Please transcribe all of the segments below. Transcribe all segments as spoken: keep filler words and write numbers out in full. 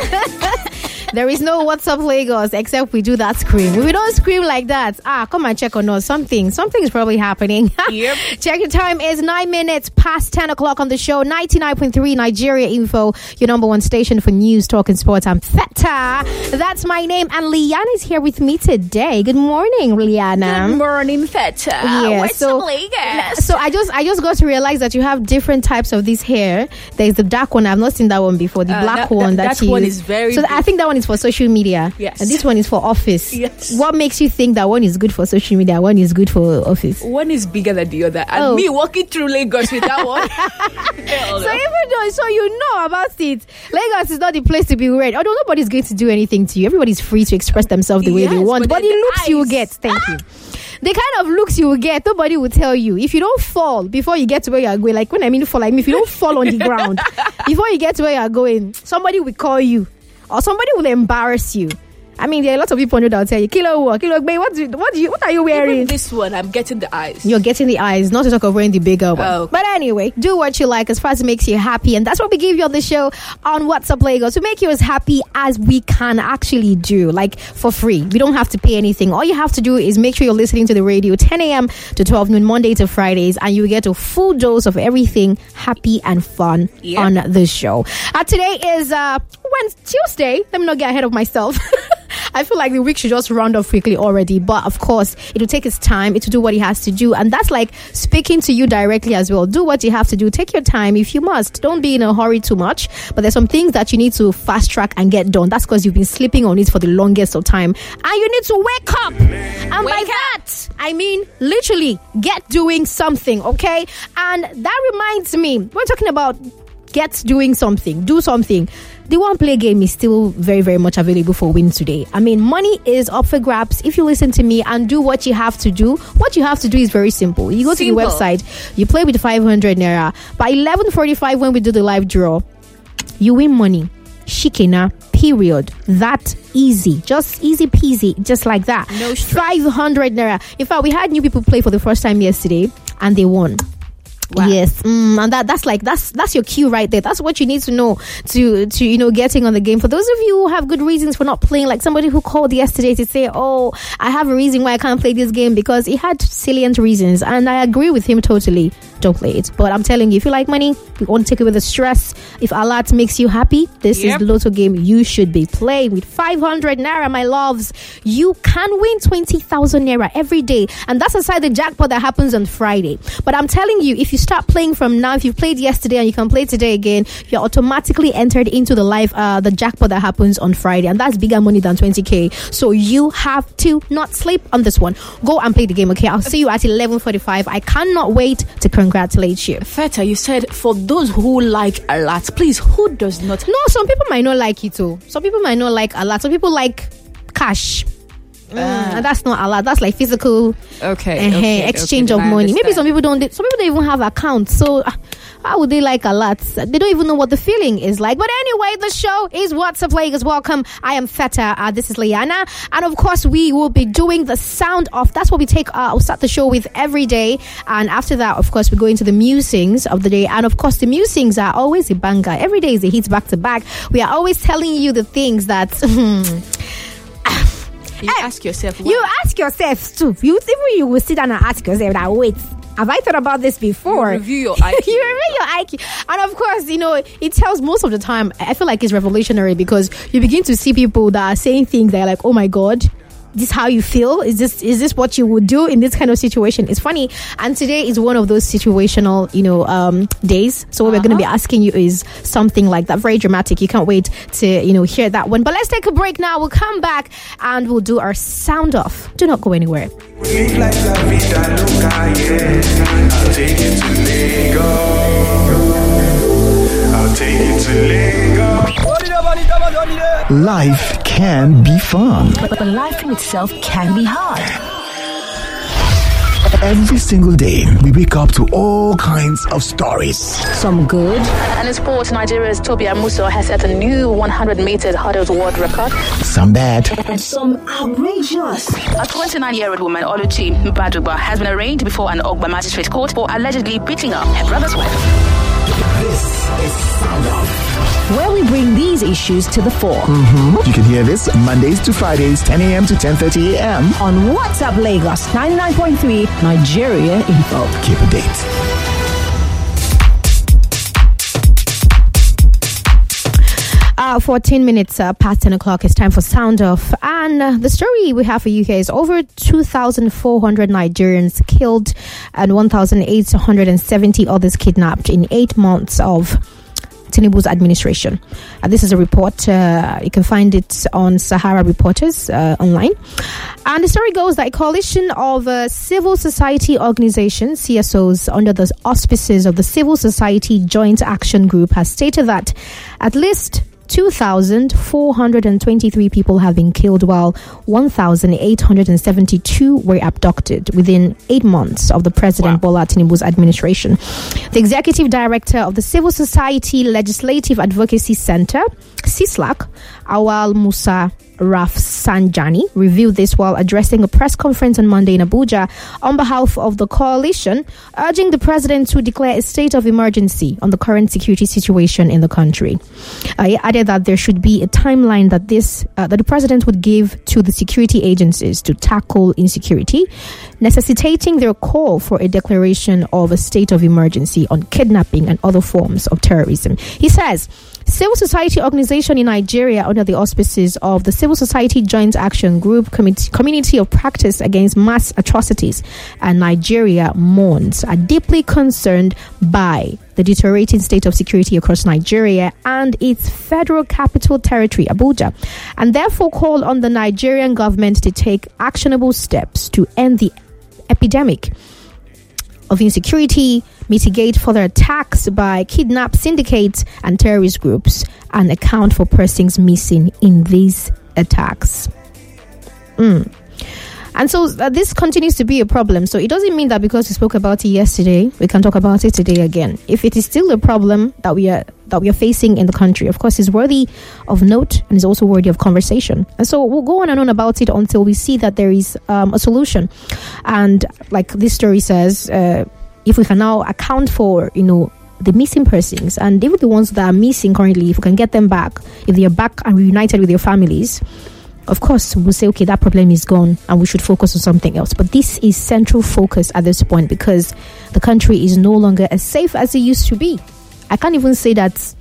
There is no What's Up Lagos except we do that scream. If we don't scream like that, ah, come and check on us. Something, something is probably happening. Yep. Check your time is nine minutes past ten o'clock on the show. ninety-nine point three Nigeria Info, your number one station for news, talk, and sports. I'm Feta. That's my name, and Liana is here with me today. Good morning, Liana. Good morning, Feta. Yeah, What's so, up, Lagos? So I just, I just got to realize that you have different types of this hair. There's the dark one. I've not seen that one before. The Uh, black that- one that- that, that you one use. is very So good. I think that one is for social media. Yes. And this one is for office. Yes. What makes you think that one is good for social media, one is good for office? One is bigger than the other. And Oh. me walking through Lagos with that one. So even though, so you know about it, Lagos is not the place to be weird. Although nobody's going to do anything to you. Everybody's free to express themselves the way they Yes, want. but But then the the looks you will eyes. get, thank you. The kind of looks you will get, nobody will tell you. If you don't fall before you get to where you are going, like when I mean fall, like if you don't fall on the ground before you get to where you are going, somebody will call you or somebody will embarrass you. I mean, there are lots of people on that will tell you, Kilo, what, Kilo, babe, what, do, what, do you, what are you wearing? Even this one, I'm getting the eyes. You're getting the eyes, not to talk of wearing the bigger one. Oh. But anyway, do what you like as far as it makes you happy. And that's what we give you on the show on What's Up Lagos, to make you as happy as we can actually do, like for free. We don't have to pay anything. All you have to do is make sure you're listening to the radio ten a.m. to twelve noon, Monday to Fridays, and you get a full dose of everything happy and fun Yep. on the show. Uh, today is uh, Wednesday, Tuesday. Let me not get ahead of myself. I feel like the week should just round off quickly already. But of course, it will take its time. It will do what it has to do. And that's like speaking to you directly as well. Do what you have to do. Take your time if you must. Don't be in a hurry too much. But there's some things that you need to fast track and get done. That's because you've been sleeping on it for the longest of time. And you need to wake up. And Wake by up. that, I mean, literally get doing something, okay? And that reminds me, we're talking about get doing something, do something. The One Play game is still very, very much available for win today. I mean, money is up for grabs if you listen to me and do what you have to do. What you have to do is very simple. You go Simple. to the website, you play with five hundred naira. By eleven forty-five, when we do the live draw, you win money. Shikena, period. That easy. Just easy peasy, just like that. No stress. five hundred naira. In fact, we had new people play for the first time yesterday and they won. Wow. Yes, mm, and that that's like that's that's your cue right there. That's what you need to know to to you know getting on the game. For those of you who have good reasons for not playing, like somebody who called yesterday to say, "Oh, I have a reason why I can't play this game because he had salient reasons," and I agree with him totally. Don't play it. But I'm telling you, if you like money, you want to take away the stress. If Alat makes you happy, this Yep. is the Lotto game you should be playing with five hundred naira, my loves. You can win twenty thousand naira every day, and that's aside the jackpot that happens on Friday. But I'm telling you, if you start playing from now, if you played yesterday and you can play today again, you're automatically entered into the live uh, the jackpot that happens on Friday, and that's bigger money than twenty k. So you have to not sleep on this one. Go and play the game, okay? I'll see you at eleven forty-five. I cannot wait to congratulate you. Feta, you said for those who like a lot, please, who does not? No, some people might not like it too. Some people might not like a lot. Some people like cash. Mm, and that's not a lot. That's like physical Okay, uh, okay, exchange okay, of I money. Maybe understand. some people don't. Some people don't even have accounts. So uh, how would they like a lot? They don't even know what the feeling is like. But anyway, the show is What's Up Lagos. Welcome. I am Feta. Uh, this is Liana, and of course we will be doing the sound off. That's what we take. Uh, we'll start the show with every day, and after that, of course, we go into the musings of the day. And of course, the musings are always a banger. Every day is a hit back to back. We are always telling you the things that. You ask yourself, You why? ask yourself too. You even you will sit down and ask yourself that, wait, have I thought about this before? You review your I Q. You review your I Q. And of course, you know, it tells most of the time, I feel like it's revolutionary because you begin to see people that are saying things that are like, oh my God, this how you feel? Is this is this what you would do in this kind of situation? It's funny. And today is one of those situational, you know, um, days. So what Uh-huh. we're going to be asking you is something like that. Very dramatic. You can't wait to, you know, hear that one. But let's take a break now. We'll come back and we'll do our sound off. Do not go anywhere. Live like la vida loca, yeah. I'll take you to Lagos. I'll take you to Lagos. Life can be fun. But, but life in itself can be hard. Every single day, we wake up to all kinds of stories. Some good, And in sports, Nigeria's Toby Amuso has set a new one hundred meters hurdles world record. Some bad. and some outrageous. A twenty-nine-year-old woman, Oluchi Mbaduba, has been arraigned before an Ogba magistrate court for allegedly beating up her brother's wife. This is Sound Off. where we bring these issues to the fore. You can hear this Mondays to Fridays, ten a.m. to ten thirty a.m. On WhatsApp Lagos ninety-nine point three Nigeria Info. Keep a date. Uh, fourteen minutes uh, past ten o'clock. It's time for Sound Off. And uh, the story we have for you here is over two thousand four hundred Nigerians killed and one thousand eight hundred seventy others kidnapped in eight months of Tinubu's administration. Uh, this is a report. Uh, you can find it on Sahara Reporters uh, online. And the story goes that a coalition of uh, civil society organizations, C S Os, under the auspices of the Civil Society Joint Action Group has stated that at least two thousand four hundred twenty-three people have been killed while one thousand eight hundred seventy-two were abducted within eight months of the President wow. Bola Tinubu's administration. The executive director of the Civil Society Legislative Advocacy Center, CISLAC, Awal Musa Rafsanjani, revealed this while addressing a press conference on Monday in Abuja on behalf of the coalition, urging the president to declare a state of emergency on the current security situation in the country. Uh, he added that there should be a timeline that this uh, that the president would give to the security agencies to tackle insecurity, necessitating their call for a declaration of a state of emergency on kidnapping and other forms of terrorism. He says civil society organization in Nigeria under the auspices of the Civil Society Joint Action Group Committee, Community of Practice Against Mass Atrocities and Nigeria mourns, are deeply concerned by the deteriorating state of security across Nigeria and its federal capital territory, Abuja, and therefore call on the Nigerian government to take actionable steps to end the epidemic of insecurity, mitigate further attacks by kidnap syndicates and terrorist groups, and account for persons missing in these attacks. Mm. And so uh, this continues to be a problem. So it doesn't mean that because we spoke about it yesterday, we can talk about it today again. If it is still a problem that we are that we are facing in the country, of course, it's worthy of note and is also worthy of conversation. And so we'll go on and on about it until we see that there is um, a solution. And like this story says, uh, if we can now account for, you know, the missing persons and even the ones that are missing currently, if we can get them back, if they are back and reunited with their families, of course, we'll say, okay, that problem is gone and we should focus on something else. But this is central focus at this point because the country is no longer as safe as it used to be. I can't even say that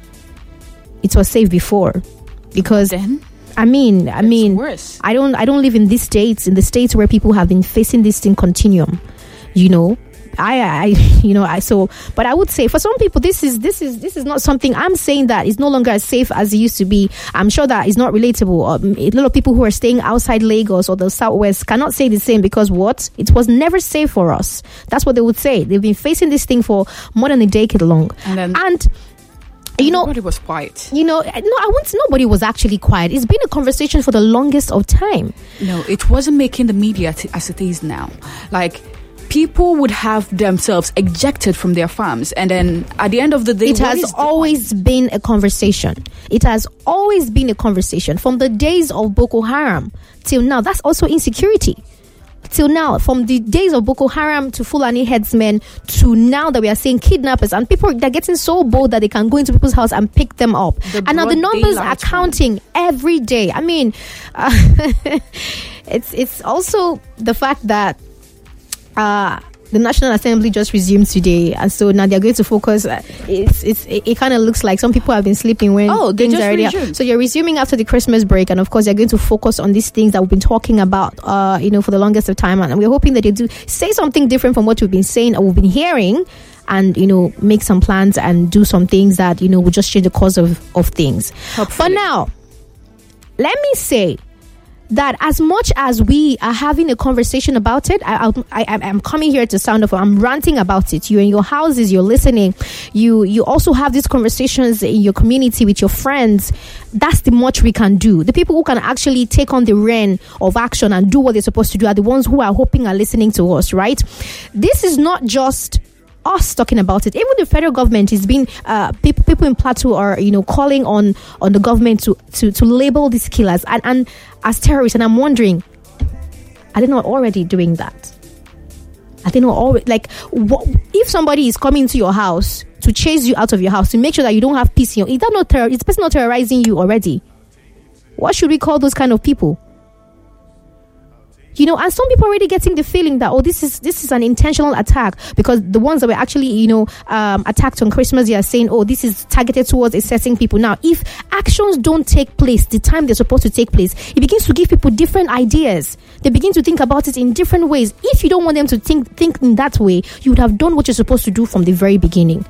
it was safe before because then I mean, I mean, worse. I don't, I don't live in these states, in the states where people have been facing this thing continuum, you know. I, I, you know, I so, but I would say for some people, this is, this is, this is not something I'm saying that is no longer as safe as it used to be. I'm sure that is not relatable. Um, a lot of people who are staying outside Lagos or the Southwest cannot say the same because what? It was never safe for us. That's what they would say. They've been facing this thing for more than a decade long. And then, and you know, nobody was quiet. You know, no, I want nobody was actually quiet. It's been a conversation for the longest of time. No, it wasn't making the media t- as it is now. Like, people would have themselves ejected from their farms, and then at the end of the day, it has always been a conversation. It has always been a conversation from the days of Boko Haram till now. That's also insecurity. Till now, from the days of Boko Haram to Fulani headsmen to now that we are seeing kidnappers and people, they're getting so bold that they can go into people's house and pick them up. The and now the numbers are counting one. every day. I mean, uh, it's it's also the fact that Uh, the National Assembly just resumed today, and so now they're going to focus. Uh, it's it's it, it kind of looks like some people have been sleeping when oh they things just are already resumed. So you're resuming after the Christmas break, and of course they're going to focus on these things that we've been talking about, uh, you know, for the longest of time, and we're hoping that they do say something different from what we've been saying or we've been hearing, and you know, make some plans and do some things that you know will just change the course of of things. Hopefully. For now, let me say that as much as we are having a conversation about it, I, I, I, I'm coming here to sound off. I'm ranting about it. You're in your houses, you're listening. You you also have these conversations in your community with your friends. That's the much we can do. The people who can actually take on the reign of action and do what they're supposed to do are the ones who are hoping and listening to us, right? This is not just us talking about it. Even the federal government is being uh, people people in Plateau are you know calling on on the government to to to label these killers and, and as terrorists. And I'm wondering, are they not already doing that? Are they not always like? What, if somebody is coming to your house to chase you out of your house to make sure that you don't have peace in your, is that not terror? Is the person not terrorizing you already? What should we call those kind of people? You know, and some people are already getting the feeling that, oh, this is this is an intentional attack, because the ones that were actually, you know, um, attacked on Christmas, they are saying, oh, this is targeted towards assessing people. Now, if actions don't take place the time they're supposed to take place, it begins to give people different ideas. They begin to think about it in different ways. If you don't want them to think think in that way, you would have done what you're supposed to do from the very beginning.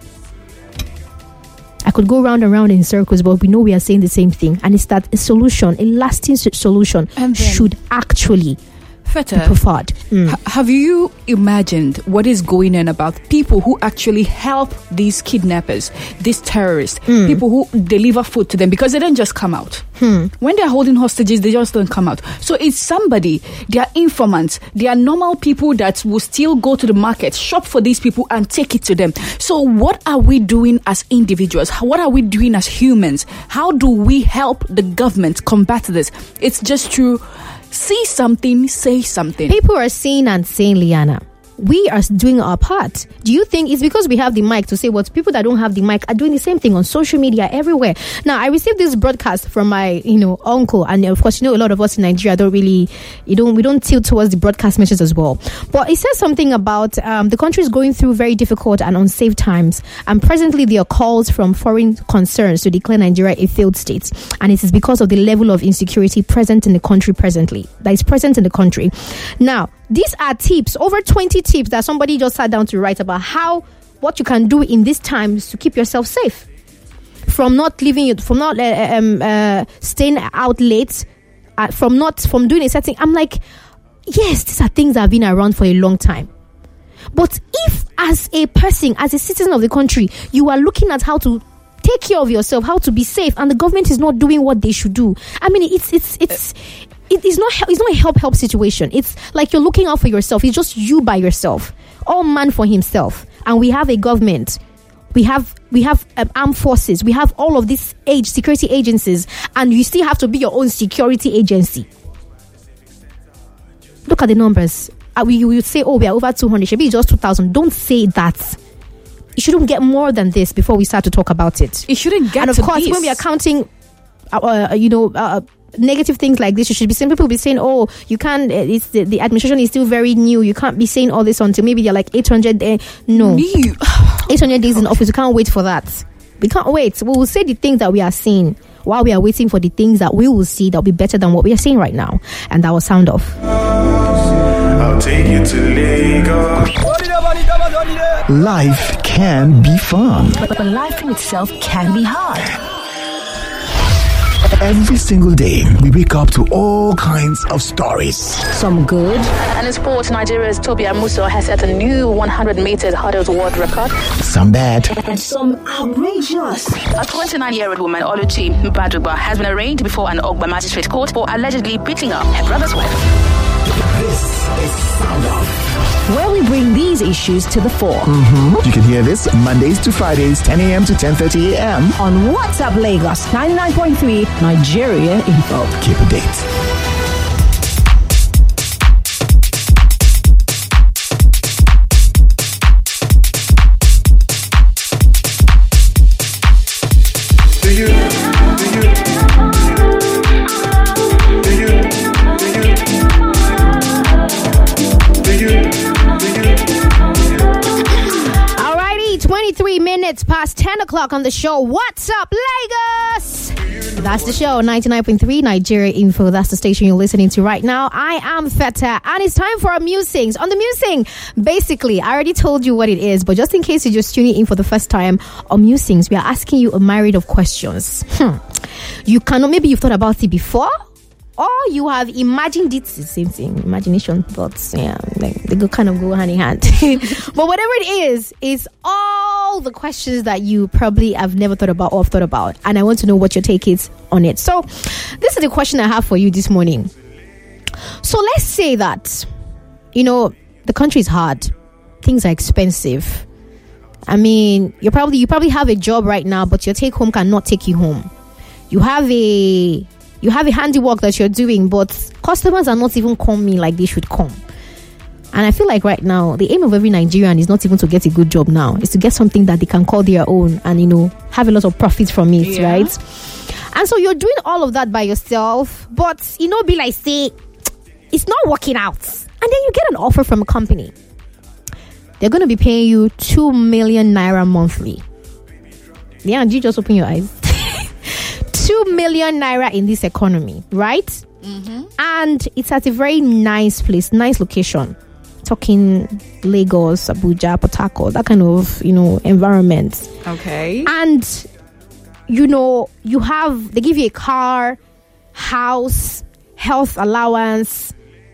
I could go round and round in circles, but we know we are saying the same thing, and it's that a solution, a lasting solution, should actually Feta, preferred. Mm. ha- have you imagined what is going on about people who actually help these kidnappers, these terrorists, mm. people who deliver food to them, because they don't just come out. Hmm. When they're holding hostages, they just don't come out. So it's somebody, they are informants, they are normal people that will still go to the market, shop for these people and take it to them. So what are we doing as individuals? What are we doing as humans? How do we help the government combat this? It's just through see something, say something. People are saying and saying, Liana, we are doing our part. Do you think it's because we have the mic to say what? People that don't have the mic are doing the same thing on social media everywhere. Now, I received this broadcast from my, you know, uncle, and of course, you know, a lot of us in Nigeria don't really, you don't, we don't tilt towards the broadcast messages as well. But it says something about um, the country is going through very difficult and unsafe times, and presently there are calls from foreign concerns to declare Nigeria a failed state, and it is because of the level of insecurity present in the country presently, that is present in the country. Now, these are tips, over twenty tips that somebody just sat down to write about how, what you can do in these times to keep yourself safe from not leaving, from not uh, um, uh, staying out late, uh, from not, from doing a certain, I'm like, yes, these are things that have been around for a long time. But if as a person, as a citizen of the country, you are looking at how to take care of yourself, how to be safe, and the government is not doing what they should do, I mean, it's, it's, it's, it is not, it's not a help help situation. It's like you're looking out for yourself. It's just you by yourself, all man for himself. And we have a government, we have we have um, armed forces, we have all of these age security agencies, and you still have to be your own security agency. Look at the numbers. Uh, we would say, oh, we are over two hundred. Should be just two thousand. Don't say that. It shouldn't get more than this before we start to talk about it. It shouldn't get. And of to course, this. when we are counting, uh, uh, you know. Uh, negative things like this, you should be saying, people will be saying, oh, you can't, it's the, the administration is still very new, you can't be saying all this until maybe they're like eight hundred uh, no new. eight hundred days in office. You can't wait for that. We can't wait. We will say the things that we are seeing while we are waiting for the things that we will see that will be better than what we are seeing right now. And that will sound off. I'll take you to Lagos. Life can be fun. But, but life in itself can be hard. Every single day, we wake up to all kinds of stories. Some good. And in sports, Nigeria's Toby Amuso has set a new one hundred meters hurdles world record. Some bad. And some outrageous. A twenty-nine-year-old woman, Oluchi Mbaduba, has been arraigned before an Ogba magistrate court for allegedly beating up her brother's wife. This is Sound Off, where we bring these issues to the fore. Mm-hmm. You can hear this Mondays to Fridays, ten a.m. to ten thirty a.m. on What's Up Lagos ninety-nine point three Nigeria Info. Keep a date. Minutes past ten o'clock on the show. What's up, Lagos? That's the show, ninety-nine point three Nigeria Info. That's the station you're listening to right now. I am Feta, and it's time for our musings. On the musing, basically, I already told you what it is, but just in case you're just tuning in for the first time, on musings, we are asking you a myriad of questions. Hmm. You cannot, maybe you've thought about it before, or you have imagined it. It's the same thing, imagination, thoughts, yeah, they, they go kind of go hand in hand. But whatever it is, it's all the questions that you probably have never thought about or have thought about, and I want to know what your take is on it. So this is the question I have for you this morning. So let's say that, you know, the country is hard, things are expensive. I mean, you probably you probably have a job right now, but your take home cannot take you home. You have a You have a handiwork that you're doing, but customers are not even coming like they should come. And I feel like right now, the aim of every Nigerian is not even to get a good job now. It's to get something that they can call their own and, you know, have a lot of profit from it, yeah. right? And so you're doing all of that by yourself, but, you know, be like, say, it's not working out. And then you get an offer from a company. They're going to be paying you two million naira monthly. Yeah, did you just open your eyes? two million naira in this economy, right? Mm-hmm. And it's at a very nice place, nice location. Talking Lagos, Abuja, Port Harcourt, that kind of, you know, environment. Okay. And, you know, you have, they give you a car, house, health allowance.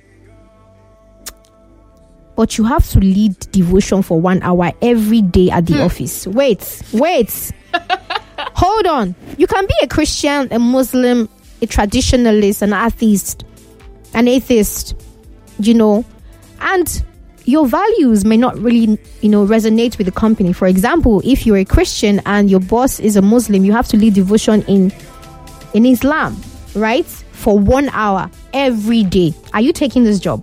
But you have to lead devotion for one hour every day at the hmm. office. Wait, wait. Hold on. You can be a Christian, a Muslim, a traditionalist, an atheist, an atheist, you know, and your values may not really, you know, resonate with the company. For example, if you're a Christian and your boss is a Muslim, you have to lead devotion in in Islam, right? For one hour every day. Are you taking this job?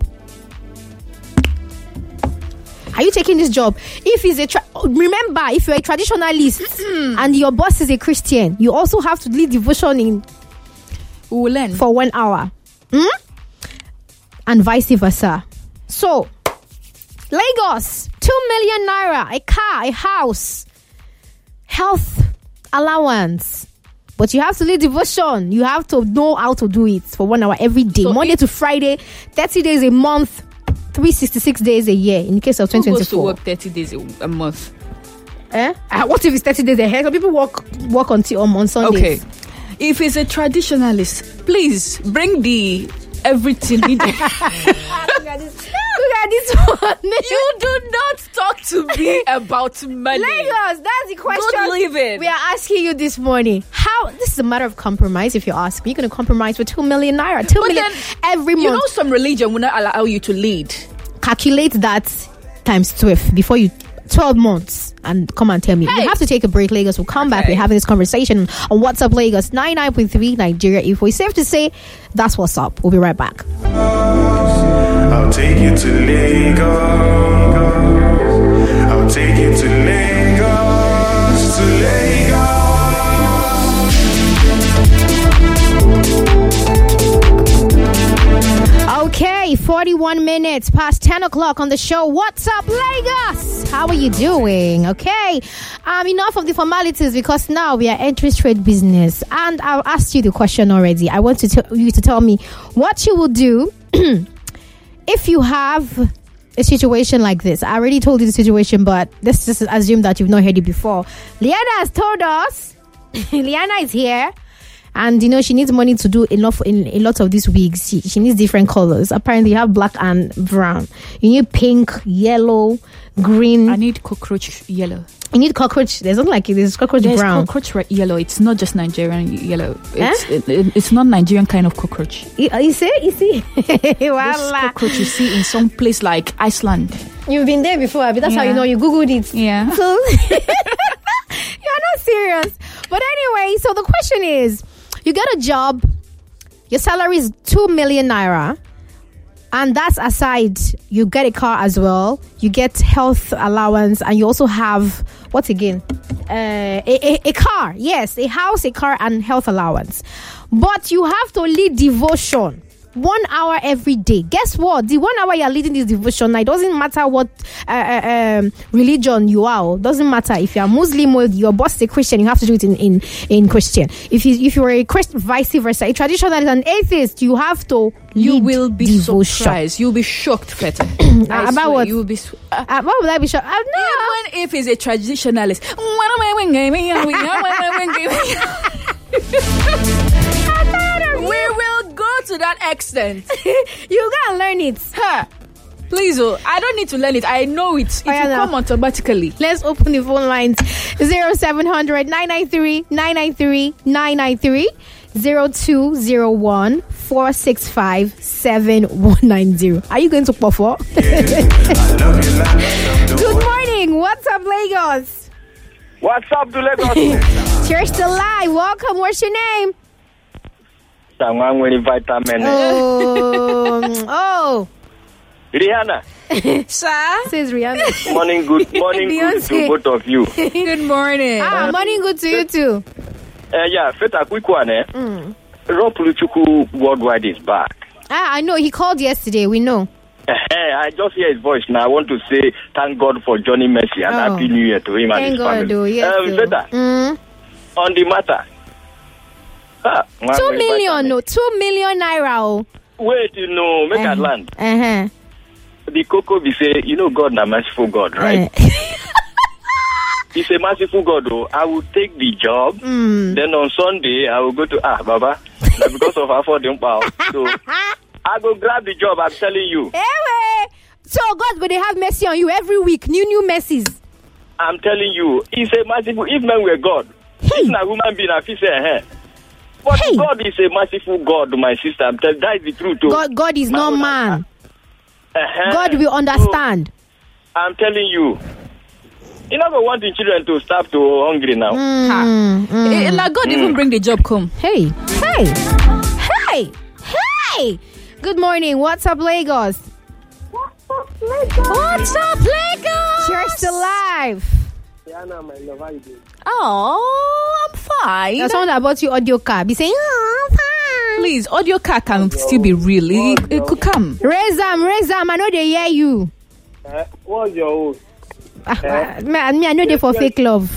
Are you taking this job? If it's a tra- remember, if you're a traditionalist and your boss is a Christian, you also have to lead devotion in we'll learn. For one hour, hmm? And vice versa. So, Lagos, two million naira, a car, a house, health allowance. But you have to lead devotion. You have to know how to do it for one hour every day, so Monday to Friday, thirty days a month. three hundred sixty-six days a year in the case of twenty twenty-four. Who goes to work thirty days a, a month? Eh? Uh, what if it's thirty days ahead? Some people work work until um, on Sundays. Okay. If it's a traditionalist, please bring the everything needed. Look at this. Look at this one. You do not talk to me about money. Lagos, that's the question Good living. we are asking you this morning. How? This is a matter of compromise. If you ask me, you're going to compromise with two million naira, two but million every month. You know, some religion will not allow you to lead. Calculate that times twelve before you twelve months and come and tell me. Hey. We have to take a break, Lagos. We'll come okay. back. We're having this conversation on WhatsApp Lagos ninety-nine point three Nigeria. If we're safe to say, that's what's up. We'll be right back. I'll take you to Lagos. I'll take you to Lagos, to Lagos. Okay, forty-one minutes past ten o'clock on the show. What's up, Lagos? How are you doing? Okay, um, enough of the formalities because now we are entering straight business. And I'll ask you the question already. I want to tell you to tell me what you will do if you have a situation like this. I already told you the situation, but let's just assume that you've not heard it before. Liana has told us. Liana is here. And, you know, she needs money to do enough in a lot of these wigs. She, she needs different colors. Apparently, you have black and brown. You need pink, yellow, green. I need cockroach yellow. You need cockroach. There's not like it. There's cockroach There's brown. Cockroach red yellow. It's not just Nigerian yellow. It's, eh? it, it, it's not Nigerian kind of cockroach. You, you see? You see? This cockroach you see in some place like Iceland. You've been there before, but that's yeah. how you know. You Googled it. Yeah. So, you're not serious. But anyway, so the question is, you get a job, your salary is two million naira, and that's aside, you get a car as well, you get health allowance, and you also have, what again? Uh, a, a, a car, yes, a house, a car, and health allowance. But you have to lead devotion. One hour every day. Guess what? The one hour you're leading this devotion, it doesn't matter what uh, uh, um, religion you are. It doesn't matter if you're Muslim or your boss is a Christian. You have to do it in, in, in Christian. If you if you're a Christian, vice versa. A traditionalist and atheist, you have to lead You will be devotion. surprised. You'll be shocked, Fete. About swear, what? You will be. Uh, uh, what would I be shocked? Uh, no. Even if he's a traditionalist. We will go to that extent. You gotta learn it. Huh. Please, oh, I don't need to learn it. I know it. It oh, yeah, will no. come automatically. Let's open the phone lines. zero seven hundred nine nine three nine nine three nine nine three zero two zero one four six five seven one nine zero. Are you going to perform? Good morning. What's up, Lagos? What's up to Lagos? You're still live. Welcome. What's your name? Someone will invite them in. Oh, oh. Rihanna. Sir? Says Rihanna. Morning, good morning, good to both of you. Good morning. Ah, morning good to you too. Uh, yeah, first a quick one, eh? Mm. Rob Luchuku Worldwide is back. Ah, I know. He called yesterday. We know. I just hear his voice now. I want to say thank God for Johnny Mercy and Oh. Happy New Year to him and Thank his God, family. though. Yes, um, though. Feta, Mm. on the matter. Ah, one Two very million, vital- no. Two million naira. Oh. Wait, you know, make a land. Uh-huh. The Coco be say, you know, God, na merciful God, right? Uh, He's a merciful God, though. I will take the job. mm. Then on Sunday, I will go to, ah, Baba, na because of affording power. So, I go grab the job, I'm telling you. Anyway, so God will they have mercy on you every week. New, new mercies. I'm telling you, he's a merciful, if men were God, Hey. if na woman being, I feel say, eh. But Hey. God is a merciful God, my sister. I'm telling that is the truth, too. God, God is not man. Uh-huh. God will understand. So, I'm telling you. You never want the children to starve to hungry now. Mm, mm. Eh, like God even bring the job come. Hey, hey, hey, hey. Good morning. What's up, Lagos? What's up, Lagos? You're still alive. Diana, my love, how you doing? Oh, I'm fine. That's someone that bought you audio car. Be saying, oh, I'm fine. Please, audio car can still be real. It, it could come. Raise them, raise them. I know they hear you. Uh, what's your own? Uh, me, I- me, I know they for fake love.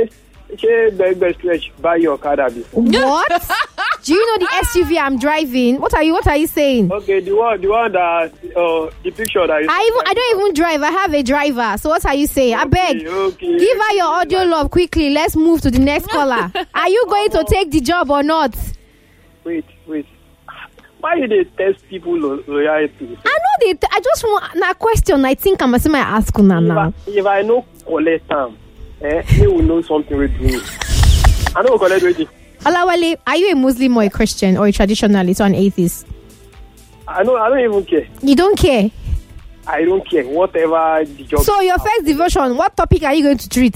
Buy your car. What? Do you know the S U V I'm driving? What are you? What are you saying? Okay, the one, the one that, uh, the picture that. I even I don't even drive. I have a driver. So what are you saying? I beg. Okay. Give her your audio love quickly. Let's move to the next caller. Are you going to take the job or not? Wait, wait. Why do they test people lo- loyalty? I know they. I just want na question. I think I'm assuming I ask una If now. I, if I know collect time, eh, they will know something with me. I know collect with it. Olawale, are you a Muslim or a Christian or a traditionalist or an atheist? I know. I don't even care. You don't care. I don't care. Whatever the job. So your first devotion, what topic are you going to treat?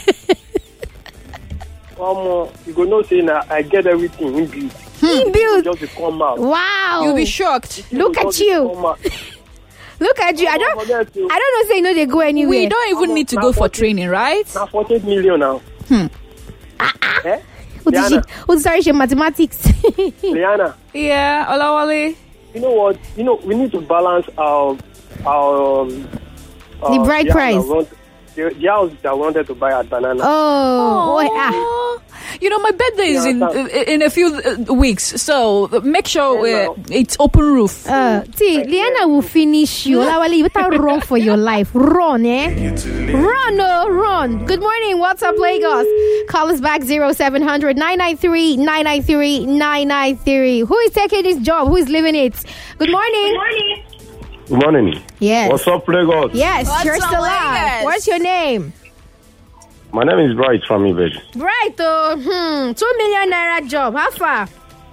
Um, you go know say na I get everything in build. Inbuilt. Just to come out. Wow. You'll be shocked. Look at Just to you. come out. Look at you. I don't. Forget you. I don't know. Say no, they go anywhere. We don't even need to go for training, right? Now forty-eight million now. Hmm. Eh? Who did she? Liana. Who sorry? She mathematics. Liana, Yeah, Olawale. you know what? You know we need to balance our our um, The bride house price. that want- The, the house that wanted to buy at Banana. Oh, boy, ah. Aw. You know, my birthday is in Yeah, in a few uh, weeks, so make sure uh, it's open roof. Uh, see, Liana will finish you. Olawale, you better run for your life. Run, eh? Run, oh, run. Good morning. What's up, Lagos? Call us back zero seven hundred nine nine three nine nine three nine nine three. Who is taking this job? Who is living it? Good morning. Good morning. Good morning. Yes. What's up, Lagos? Yes, What's you're up, still alive. Lagos? What's your name? My name is Bright from Ibej. Right, oh, hmm, two million naira job. How far?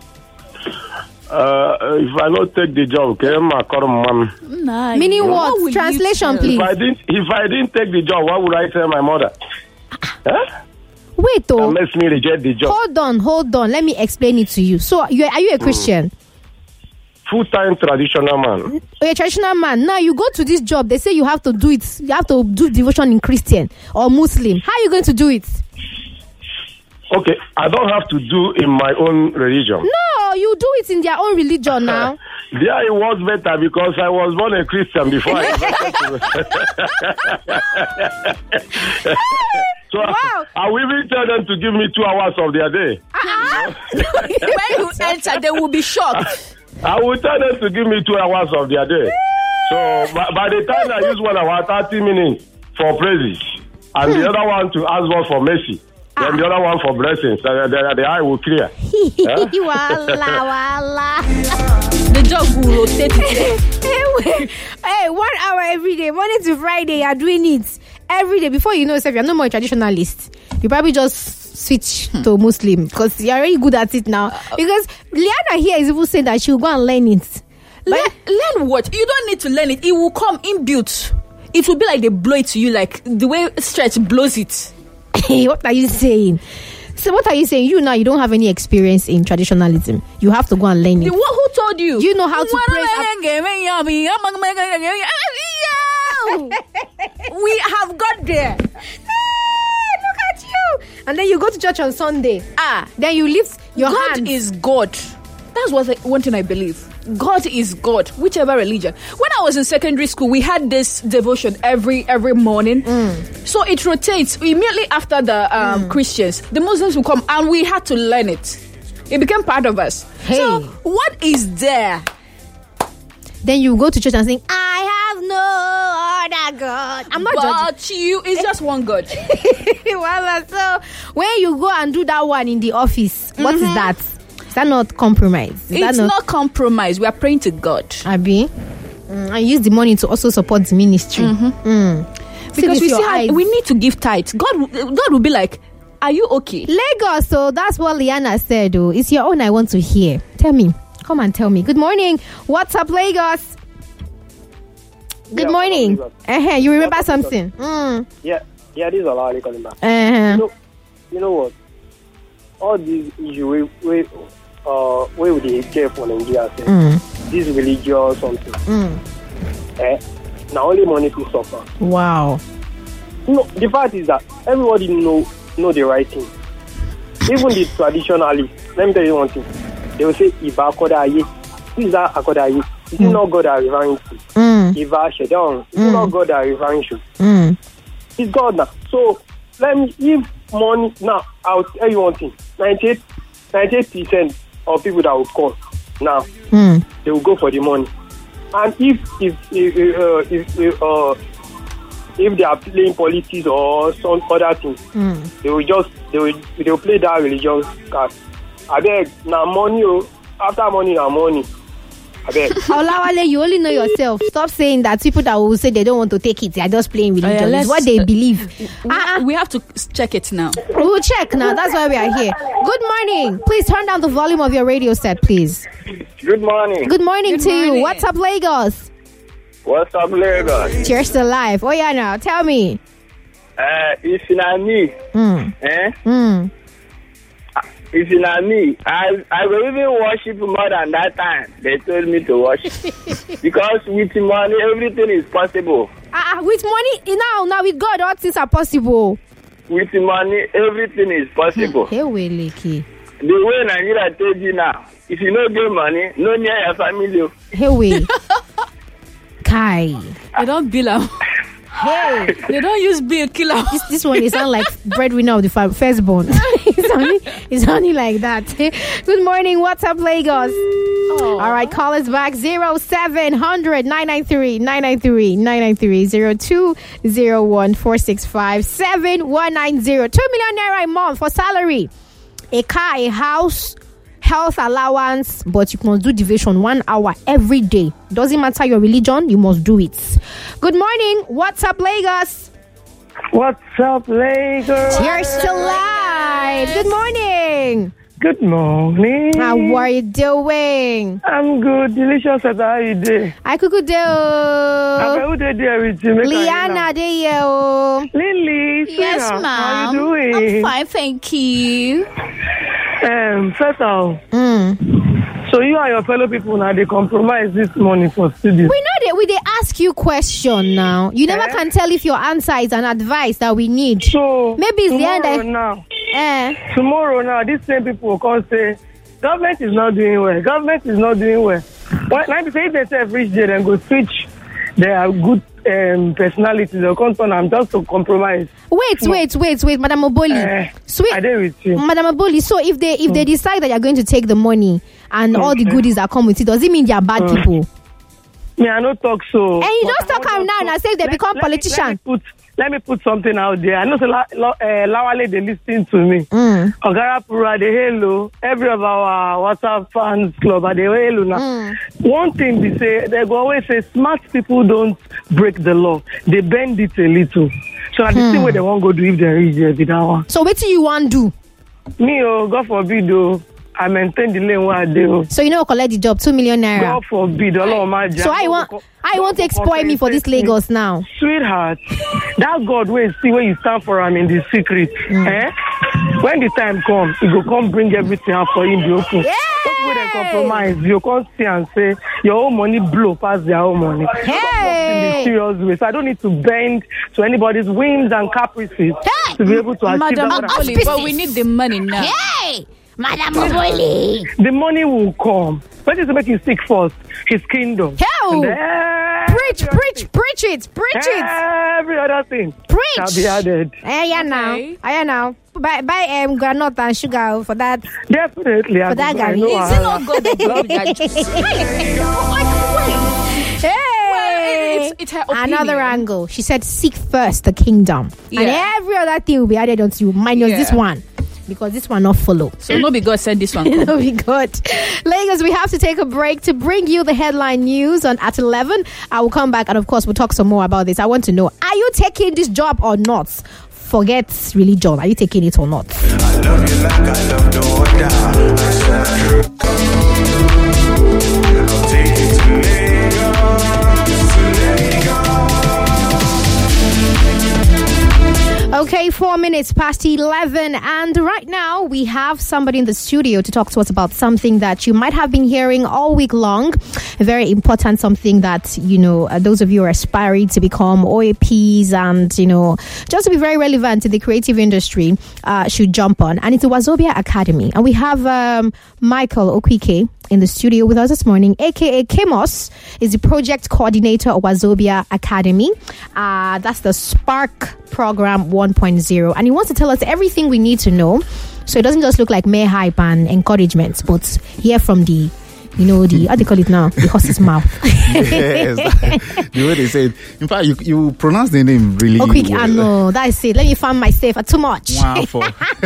Uh, if I don't take the job, okay, I call mom. Nice. Meaning What will what? you Translation, tell? please. If I didn't, if I didn't take the job, what would I tell my mother? Huh? Wait, oh. That makes me reject the job. Hold on, hold on. Let me explain it to you. So, you are you a Christian? Full-time traditional man. Or a traditional man? Now you go to this job. They say you have to do it. You have to do devotion in Christian or Muslim. How are you going to do it? Okay, I don't have to do in my own religion. No, you do it in their own religion now. There it was better because I was born a Christian before I So Wow. I, I will even tell them to give me two hours of their day. When you enter, they will be shocked. I will tell them to give me two hours of their day. So by, by the time I use one hour, thirty minutes for praises, and the other one to ask God for mercy, then the other one for blessings, uh, the, the eye will clear. Wala, wala. The job will rotate. hey, hey, one hour every day, Monday to Friday, you're doing it every day. Before you know yourself, you're no more a traditionalist. You probably just switch Hmm. to Muslim because you're already good at it now. Because Liana here is even saying that she'll go and learn it. Learn, learn what? You don't need to learn it. It will come inbuilt. It will be like they blow it to you, like the way Stretch blows it. What are you saying? So what are you saying? You now, you don't have any experience in traditionalism. You have to go and learn The it. one who told you? You know how to praise. We have got there. Look at you. And then you go to church on Sunday. Ah, then you lift your God hands. is God. That's what I, one thing I believe. God is God, whichever religion. When I was in secondary school, we had this devotion every every morning. Mm. So it rotates. Immediately after the um, mm. Christians, the Muslims will come, and we had to learn it. It became part of us. Hey. So what is there? Then you go to church and sing, I have no other God. I'm not but judging. you, it's just one God. Well, so when you go and do that one in the office, mm-hmm. what is that? Is that not compromise? Is it's not, not compromise. We are praying to God. Abi, mm, and use the money to also support the ministry. Mm-hmm. Mm. Because we see how we need to give tithe. God, God will be like, are you okay? Lagos, so that's what Liana said. Oh, it's your own I want to hear. Tell me. Come and tell me. Good morning. What's up, Lagos? Good yeah, morning. Uh-huh. You remember something? Mm. Yeah, yeah, this is Olawale calling back. Uh-huh. You know, you know what? All these issues, we, uh, where would they care for Nigeria? Mm. This religious something. Mm. Eh? Now only money to suffer. Wow. No, the fact is that everybody know know the right thing. Even the traditionalists. Let me tell you one thing. They will say, Iba Akodaye. Who is that Akodaye? Is it not God that are referring to? Mm. Iba Shedan. Is it not God that are referring to? Mm. It's God now. So, let me give money. Now, I'll tell you one thing. ninety-eight percent of people that will call now, mm. they will go for the money. And if if if uh, if, if, uh, if they are playing politics or some other things, mm. they will just they will they will play that religious card. I beg now money. Oh, after money, now money. I beg. Olawale, you only know yourself. Stop saying that people that will say they don't want to take it, they are just playing religion. Oh, yeah, it's what they believe. We, uh, we have to check it now. We'll check now. That's why we are here. Good morning. Please turn down the volume of your radio set, please. Good morning. Good morning Good to morning. you. What's up, Lagos? What's up, Lagos? Cheers to life. Oh yeah, now tell me. Uh, it's not me. Mm. Eh? Mm. If you not me, I I will even worship more than that time they told me to worship. Because with money, everything is possible. Ah, uh, with money, now, now with God, all things are possible. With money, everything is possible. Hey, well, Leki. The way Nigeria told you now, if you don't get money, no near your family. Hey, well. Kai. They don't bill them. Hey, they don't use bill killer. This this one is not like breadwinner of the fam- firstborn. it's only it's only like that. Good morning. What's up, Lagos? Oh. All right, call us back zero seven hundred nine nine three nine nine three nine nine three zero two zero one four six five seven one nine zero. Two million naira a month for salary, a car, a house, health allowance, but you must do division one hour every day. Doesn't matter your religion, you must do it. Good morning. What's up, Lagos? What's up, Lagos? Cheers to life. Good morning. Good morning. How are you doing? I'm good. Delicious. How are you doing? I could do. How are there with you? Liana, there you. Lily. Yes, ma'am. How you doing? I'm fine, thank you. Um, first of all, mm. so you and your fellow people now they compromise this morning for studies. We know that we they ask you question now. You never eh? can tell if your answer is an advice that we need. So maybe it's the end. Tomorrow now, eh? tomorrow now, these same people will come say government is not doing well. Government is not doing well. What ninety say if they say reach there and go switch their good um, personalities or content and just to compromise. Wait, no. wait, wait, wait, Madam Oboli. Uh, Sweet, I did with you. Madam Oboli. So if they if mm. they decide that you're going to take the money and okay. all the goodies that come with it, does it mean they are bad mm. people? Me, I don't talk so. And you just talk them now and say they let, become let politicians. Let me, let, me put, let me put something out there. I know so La, La, uh, Lawale they listening to me. Mm. Ogarapura, they hello. Every of our WhatsApp fans club, they hello now. Mm. One thing they say, they go always say, smart people don't break the law. They bend it a little. So at the hmm. same way they won't go do if they reach there, be that one. So what do you want to do? Me, oh, God forbid, oh. I maintain the lane where I do. So you know, collect the job, two million naira. God forbid, Allah my So I want, I want to exploit me for this Lagos now, sweetheart. That God will see where you stand for him in the secret. Mm. Eh? When the time comes, he will come bring everything out for you in the open. Yeah. people that compromise, you can't see and say your own money blow past their own money. Hey! In a serious way. So I don't need to bend to anybody's whims and caprices hey! to be able to achieve Madam that. Akoli, but we need the money now. Hey! Madam Akoli! The money will come. What is to make you seek first? His kingdom. Hell! Preach, preach, thing. preach it, preach it. Every other thing Preach. shall be added. Eh, yeah, now. Okay. I know. Buy, buy um, granite and sugar for that. Definitely. I For that go buy, guy. no Is it wahala. not God that gave you that juice? Hey! Well, it's- it's her Another opinion. angle. She said, seek first the kingdom. Yeah. And every other thing will be added onto you, minus Yeah. this one. Because this one not follow. So no be God said this one. It'll be good. Lagos, we have to take a break to bring you the headline news on at eleven. I will come back and, of course, we'll talk some more about this. I want to know, are you taking this job or not? Forget religion. Are you taking it or not? I love you like I love no other. I'll take you to Lagos, to Lagos. Okay, four minutes past eleven, and right now we have somebody in the studio to talk to us about something that you might have been hearing all week long. A very important something that, you know, uh, those of you who are aspiring to become O A Ps and, you know, just to be very relevant in the creative industry uh, should jump on. And it's the Wazobia Academy. And we have um, Michael Okwike in the studio with us this morning, aka Kemos, is the project coordinator of Wazobia Academy. Uh, that's the Spark Program one point oh, and he wants to tell us everything we need to know, so it doesn't just look like mere hype and encouragement, but hear from the, you know, the, how do you call it now, the horse's mouth. Yes, the way they say it. In fact, you you pronounce the name really Oh, quick, well. I know, that's it. Let me find myself at too much. Wonderful.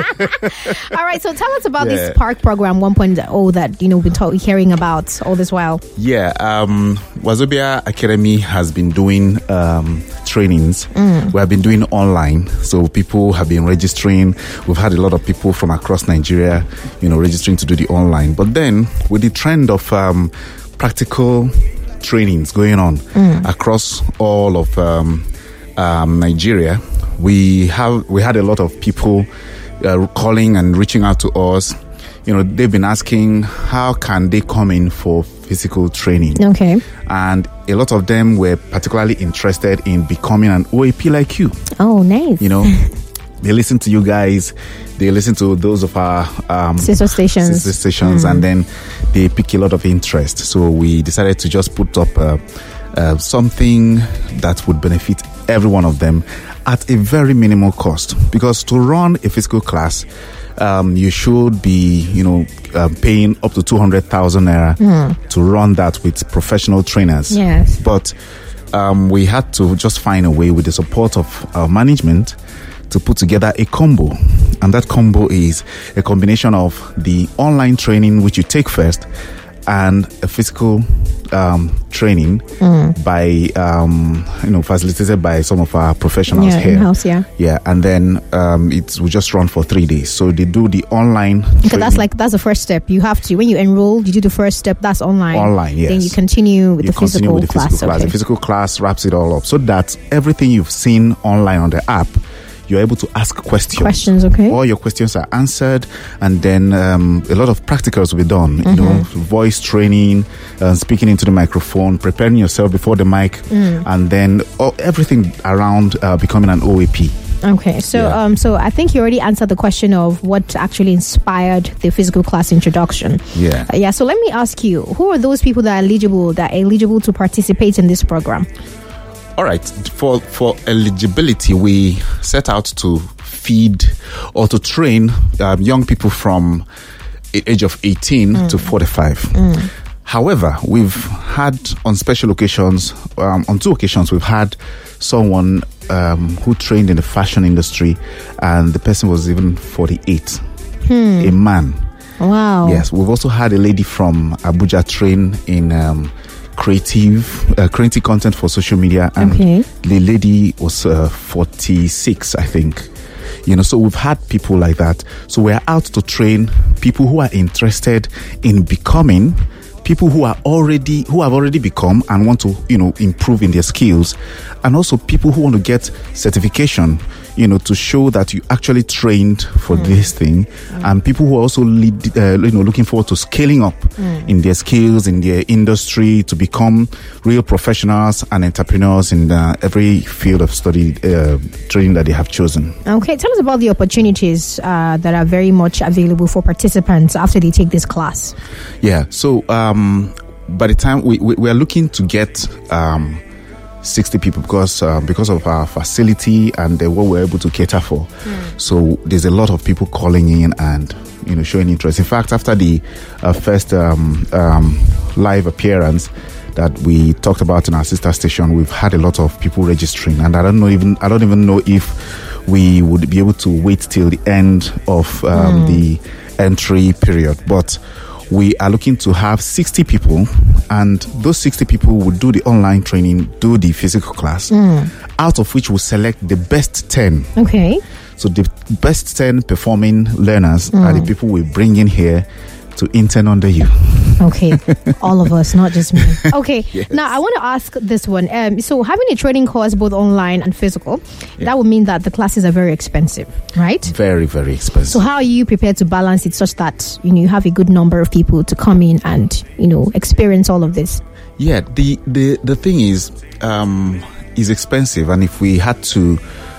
All right, so tell us about Yeah. this Spark Program one point oh that, you know, we've been talk- hearing about all this while. Yeah, um, Wazobia Academy has been doing um, trainings. Mm. We have been doing online, so people have been registering. We've had a lot of people from across Nigeria, you know, registering to do the online. But then, with the trend of um, practical trainings going on Mm. across all of um, um, Nigeria, we have we had a lot of people uh, calling and reaching out to us. You know, they've been asking how can they come in for physical training. Okay. And a lot of them were particularly interested in becoming an O A P like you. Oh, nice. You know, they listen to you guys, they listen to those of our um, Sister stations. sister stations, Mm. and then they pick a lot of interest. So we decided to just put up uh, uh, something that would benefit every one of them at a very minimal cost. Because to run a physical class, um, you should be, you know, uh, paying up to two hundred thousand naira Mm. to run that with professional trainers. Yes. But um, we had to just find a way with the support of our management to put together a combo. And that combo is a combination of the online training, which you take first, and a physical um, training Mm. by, um, you know, facilitated by some of our professionals Yeah, here. in-house, yeah. Yeah, and then um, it will just run for three days. So they do the online Okay, training. that's like that's the first step. You have to, when you enroll, you do the first step. That's online. Online, yes. Then you continue with you the continue physical with the class. physical class. Okay. The physical class wraps it all up so that everything you've seen online on the app, you're able to ask questions. Questions, okay. All your questions are answered, and then um, a lot of practicals will be done. You know, Mhm. voice training, uh, speaking into the microphone, preparing yourself before the mic, Mm. and then oh, everything around uh, becoming an O A P. Okay, so Yeah. um, so I think you already answered the question of what actually inspired the physical class introduction. Yeah. Uh, yeah. So let me ask you, who are those people that are eligible that are eligible to participate in this program? All right. For for eligibility, we set out to feed or to train um, young people from a- age of eighteen Mm. to forty-five. However, we've had on special occasions, um, on two occasions, we've had someone um, who trained in the fashion industry, and the person was even forty-eight, Hmm. a man. Wow. Yes, we've also had a lady from Abuja train in um, creative uh, creative content for social media, and Okay. the lady was uh, forty-six, I think. You know, so we've had people like that. So we're out to train people who are interested in becoming people who are already who have already become and want to, you know, improve in their skills, and also people who want to get certification. you know, to show that you actually trained for mm. this thing, mm. and people who are also lead, uh, you know, looking forward to scaling up mm. in their skills, in their industry, to become real professionals and entrepreneurs in uh, every field of study, uh, training that they have chosen. Okay, tell us about the opportunities uh, that are very much available for participants after they take this class. Yeah, so um, by the time we, we, we are looking to get um, sixty people because uh, because of our facility and uh, what we're able to cater for. Mm. So there's a lot of people calling in and, you know, showing interest. In fact, after the uh, first um, um, live appearance that we talked about in our sister station, we've had a lot of people registering, and I don't know even I don't even know if we would be able to wait till the end of um, mm. the entry period, but we are looking to have sixty people, and those sixty people will do the online training, do the physical class, mm. out of which we'll select the best ten. Okay. So the best ten performing learners mm. are the people we bring in here to intern under you. Okay. All of us, not just me. Okay. Yes. Now, I want to ask this one. Um, so having a training course, both online and physical, yeah. that would mean that the classes are very expensive, right? Very, very expensive. So how are you prepared to balance it such that, you know, you have a good number of people to come in and, you know, experience all of this? Yeah, the, the, the thing is, um, is expensive. And if we had to,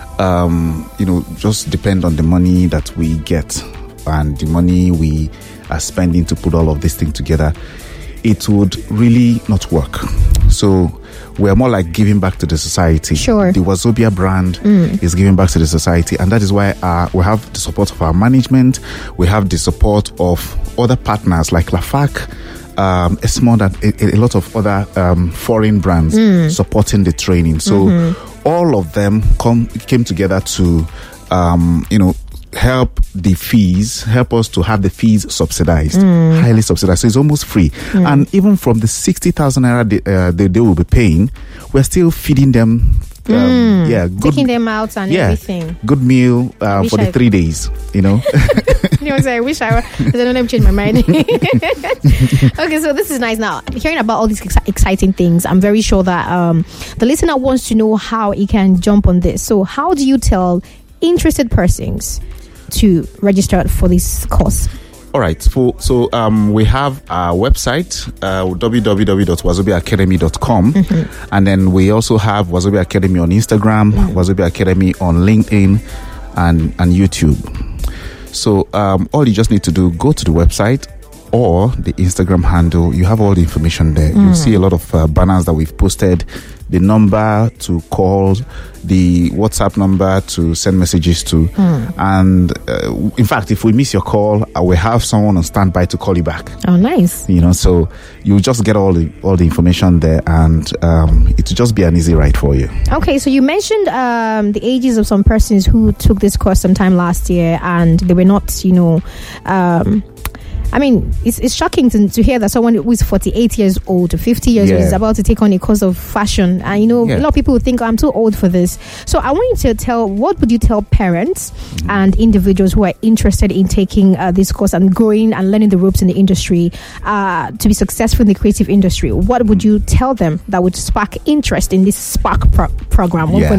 um, you know, just depend on the money that we get and the money we are spending to put all of this thing together, it would really not work. So we're more like giving back to the society. Sure. The Wazobia brand mm. is giving back to the society, and that is why uh, we have the support of our management. We have the support of other partners like Lafac, um, a small, a, a lot of other um, foreign brands mm. supporting the training. So mm-hmm. all of them come came together to, um, you know, help the fees, help us to have the fees subsidized, mm. highly subsidized. So it's almost free. Mm. And even from the sixty thousand naira they, uh, they, they will be paying, we're still feeding them. Um, mm. Yeah, good, taking them out and yeah, everything. Good meal uh, for the I, three days, you know. You know, I wish I were. I don't let me change my mind. Okay, so this is nice. Now, hearing about all these ex- exciting things, I'm very sure that um, the listener wants to know how he can jump on this. So, how do you tell interested persons to register for this course? All right. So, so um, we have our website, uh, w w w dot wazobia academy dot com. Mm-hmm. And then we also have Wazobia Academy on Instagram, mm-hmm. Wazobia Academy on LinkedIn and, and YouTube. So um, all you just need to do, go to the website or the Instagram handle. You have all the information there. Mm. You'll see a lot of uh, banners that we've posted, the number to call, the WhatsApp number to send messages to. Mm. And uh, in fact, if we miss your call, I will have someone on standby to call you back. Oh, nice. You know, so you just get all the all the information there, and um, it will just be an easy ride for you. Okay, so you mentioned um, the ages of some persons who took this course sometime last year, and they were not, you know, um, I mean, it's, it's shocking to, to hear that someone who is forty-eight years old, fifty years yeah. old, is about to take on a course of fashion. And, you know, yeah. a lot of people would think, oh, I'm too old for this. So I want you to tell, what would you tell parents mm-hmm. and individuals who are interested in taking uh, this course and growing and learning the ropes in the industry uh, to be successful in the creative industry? What would you tell them that would spark interest in this Spark pro- program? Yeah.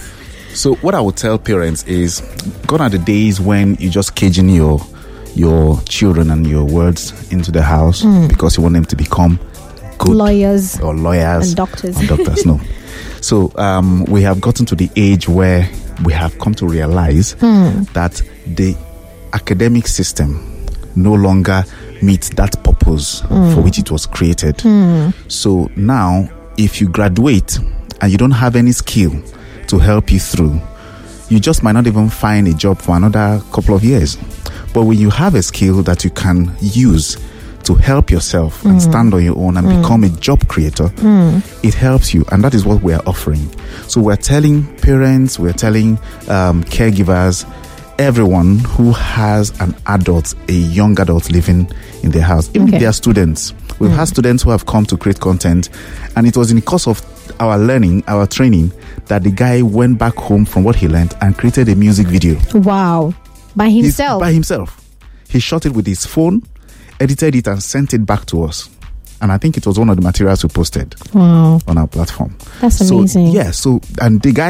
So what I would tell parents is, gone are the days when you just caging your your children and your words into the house mm. because you want them to become good lawyers or lawyers and doctors. Or doctors, no. So um, we have gotten to the age where we have come to realize mm. that the academic system no longer meets that purpose mm. for which it was created. Mm. So now, if you graduate and you don't have any skill to help you through, you just might not even find a job for another couple of years. But when you have a skill that you can use to help yourself mm. and stand on your own and mm. become a job creator, mm. it helps you. And that is what we are offering. So we're telling parents, we're telling um, caregivers, everyone who has an adult, a young adult living in their house, even okay. if they are students. We've mm. had students who have come to create content, and it was in the course of our learning, our training, that the guy went back home from what he learned and created a music video. Wow. By himself? He's, by himself. He shot it with his phone, edited it and sent it back to us. And I think it was one of the materials we posted wow. on our platform. That's so, amazing. Yeah, so, and the guy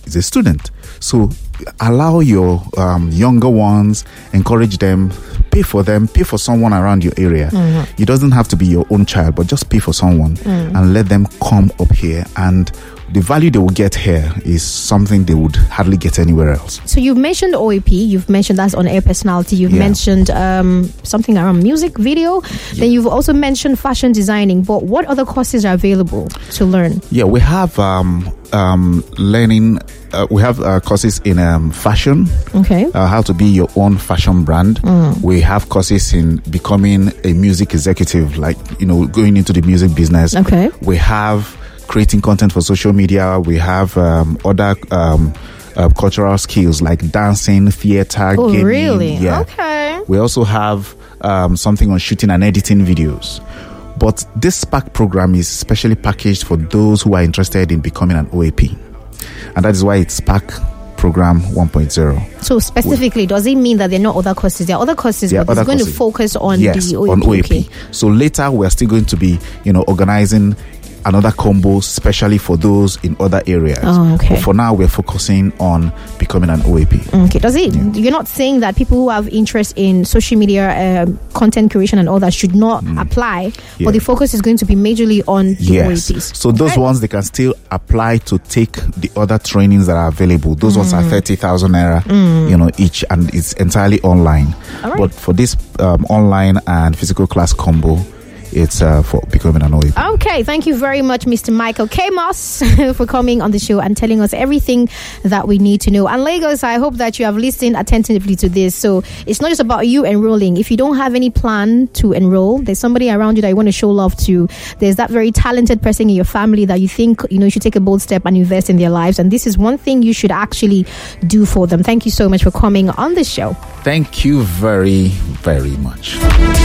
is a student. So allow your um, younger ones, encourage them, pay for them, pay for someone around your area. Mm-hmm. It doesn't have to be your own child, but just pay for someone mm. and let them come up here. And the value they will get here is something they would hardly get anywhere else. So you've mentioned O A P, you've mentioned that's on air personality, you've yeah. mentioned um, something around music video, yeah. then you've also mentioned fashion designing. But what other courses are available to learn? Yeah, we have um, um, learning, uh, we have uh, courses in um, fashion, okay, uh, how to be your own fashion brand. Mm. We have courses in becoming a music executive, like, you know, going into the music business. Okay. We have creating content for social media. We have um, other um, uh, cultural skills like dancing, theater, oh, gaming. Really? Yeah. Okay. We also have um, something on shooting and editing videos. But this Spark program is specially packaged for those who are interested in becoming an O A P. And that is why it's Spark Program one point oh. So specifically, we, does it mean that there are no other courses? There are other courses, but it's going courses. to focus on yes, the O A P. on O A P. Okay. So later, we're still going to be, you know, organizing another combo specially for those in other areas. Oh, okay. But for now, we're focusing on becoming an O A P. Okay. Does it? Yeah. You're not saying that people who have interest in social media, uh, content creation, and all that should not mm. apply, yeah. but the focus is going to be majorly on the yes. O A Ps. So those right. ones, they can still apply to take the other trainings that are available. Those mm. ones are thirty thousand naira, mm. you know, each, and it's entirely online. All right. But for this um, online and physical class combo, it's uh, for becoming an O A P. Okay, thank you very much, Mister Michael K. Moss, for coming on the show and telling us everything that we need to know. And Lagos, I hope that you have listened attentively to this. So it's not just about you enrolling. If you don't have any plan to enroll, there's somebody around you that you want to show love to. There's that very talented person in your family that you think, you know, you should take a bold step and invest in their lives. And this is one thing you should actually do for them. Thank you so much for coming on the show. Thank you very, very much.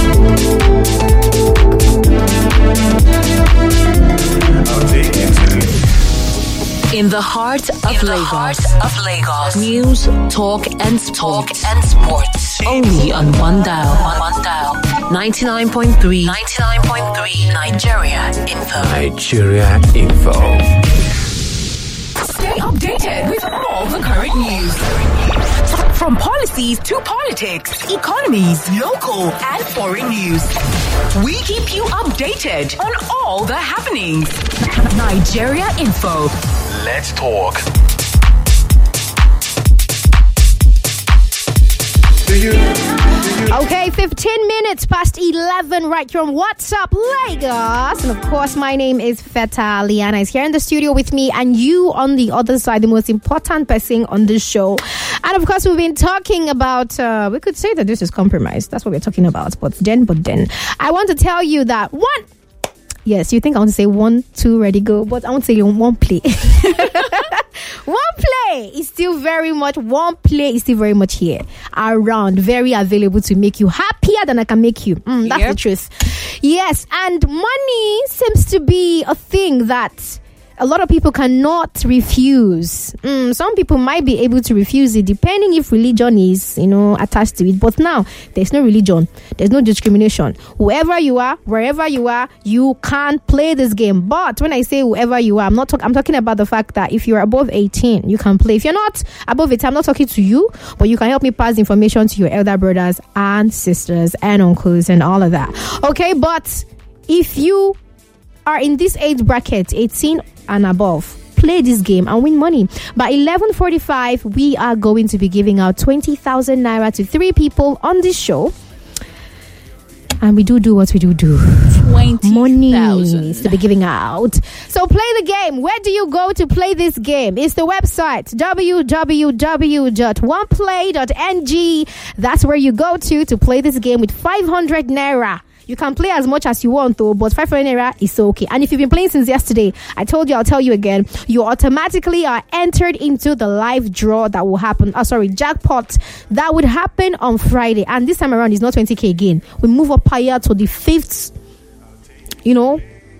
In the heart of In Lagos. The heart of Lagos. News, talk and sports. Talk and sports. Only on one dial. On one dial. ninety-nine point three. ninety-nine point three. Nigeria Info. Nigeria Info. Stay updated with all the current news. From policies to politics, economies, local and foreign news. We keep you updated on all the happenings. Nigeria Info. Let's talk. Do you, do you? Okay, fifteen minutes past eleven right here on WhatsApp Lagos. And of course, my name is Feta. Liana is here in the studio with me, and you on the other side, the most important person on this show. And of course, we've been talking about, uh, we could say that this is compromised. That's what we're talking about. But then, but then, I want to tell you that one, yes, you think I want to say one, two, ready, go, but I want to say one play. One play is still very much, one play is still very much here, around, very available to make you happier than I can make you. Mm, that's yep. the truth. Yes, and money seems to be a thing that a lot of people cannot refuse. Mm, some people might be able to refuse it depending if religion is, you know, attached to it. But now, there's no religion. There's no discrimination. Whoever you are, wherever you are, you can play this game. But when I say whoever you are, I'm not talking, I'm talking about the fact that if you're above eighteen, you can play. If you're not above eighteen, I'm not talking to you, but you can help me pass information to your elder brothers and sisters and uncles and all of that. Okay, but if you are in this age bracket, eighteen and above, play this game and win money. By eleven forty-five, we are going to be giving out twenty thousand naira to three people on this show. And we do do what we do do. twenty money to be giving out. So play the game. Where do you go to play this game? It's the website w w w dot one play dot n g. That's where you go to to play this game with five hundred naira. You can play as much as you want though, but five hundred naira is okay. And if you've been playing since yesterday, I told you, I'll tell you again, you automatically are entered into the live draw that will happen. Oh, sorry, jackpot that would happen on Friday. And this time around, it's not twenty k again. We move up higher to the fifth, you know,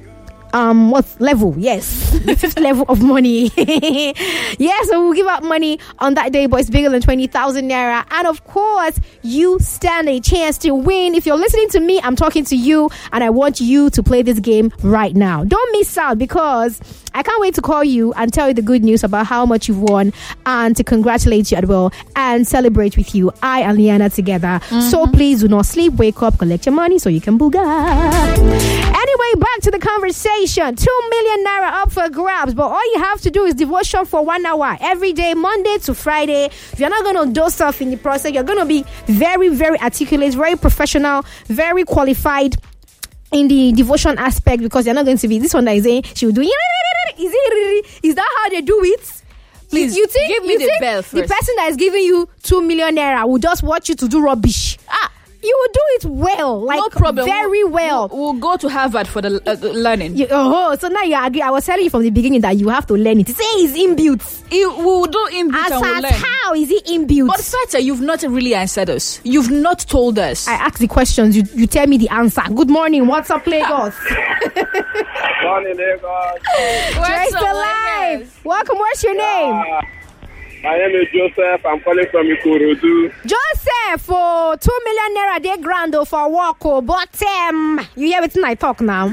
um what level? Yes, the fifth level of money. Yeah, so we'll give out money on that day, but it's bigger than twenty thousand naira. And of course, you stand a chance to win. If you're listening to me, I'm talking to you, and I want you to play this game right now. Don't miss out, because I can't wait to call you and tell you the good news about how much you've won, and to congratulate you as well and celebrate with you, I and Liana together. Mm-hmm. So please do not sleep, wake up, collect your money so you can booga. Anyway, back to the conversation. Two million naira up for grabs, but all you have to do is devotion for one hour every day, Monday to Friday. You're not going to do stuff in the process. You're going to be very, very articulate, very professional, very qualified in the devotion aspect, because you're not going to be this one that is saying she will do. Is it? Is that how they do it? Please, you think, give me you the think bell first. The person that is giving you two million naira will just watch you to do rubbish? Ah. You will do it well, like no problem. very well. We'll, we'll go to Harvard for the uh, learning. You, oh, so now you agree. I was telling you from the beginning that you have to learn it. Say it's inbuilt. It, we'll do inbuilt As and we'll as learn. How is it inbuilt? But Feta, you've not really answered us. You've not told us. I ask the questions. You you tell me the answer. Good morning. What's up, Lagos? Morning, Lagos. Where's the live? Welcome. What's your name? Uh, My name is Joseph. I'm calling from Ikorodu. Joseph, for two million naira, they grand for walk, but um, you hear what I talk now?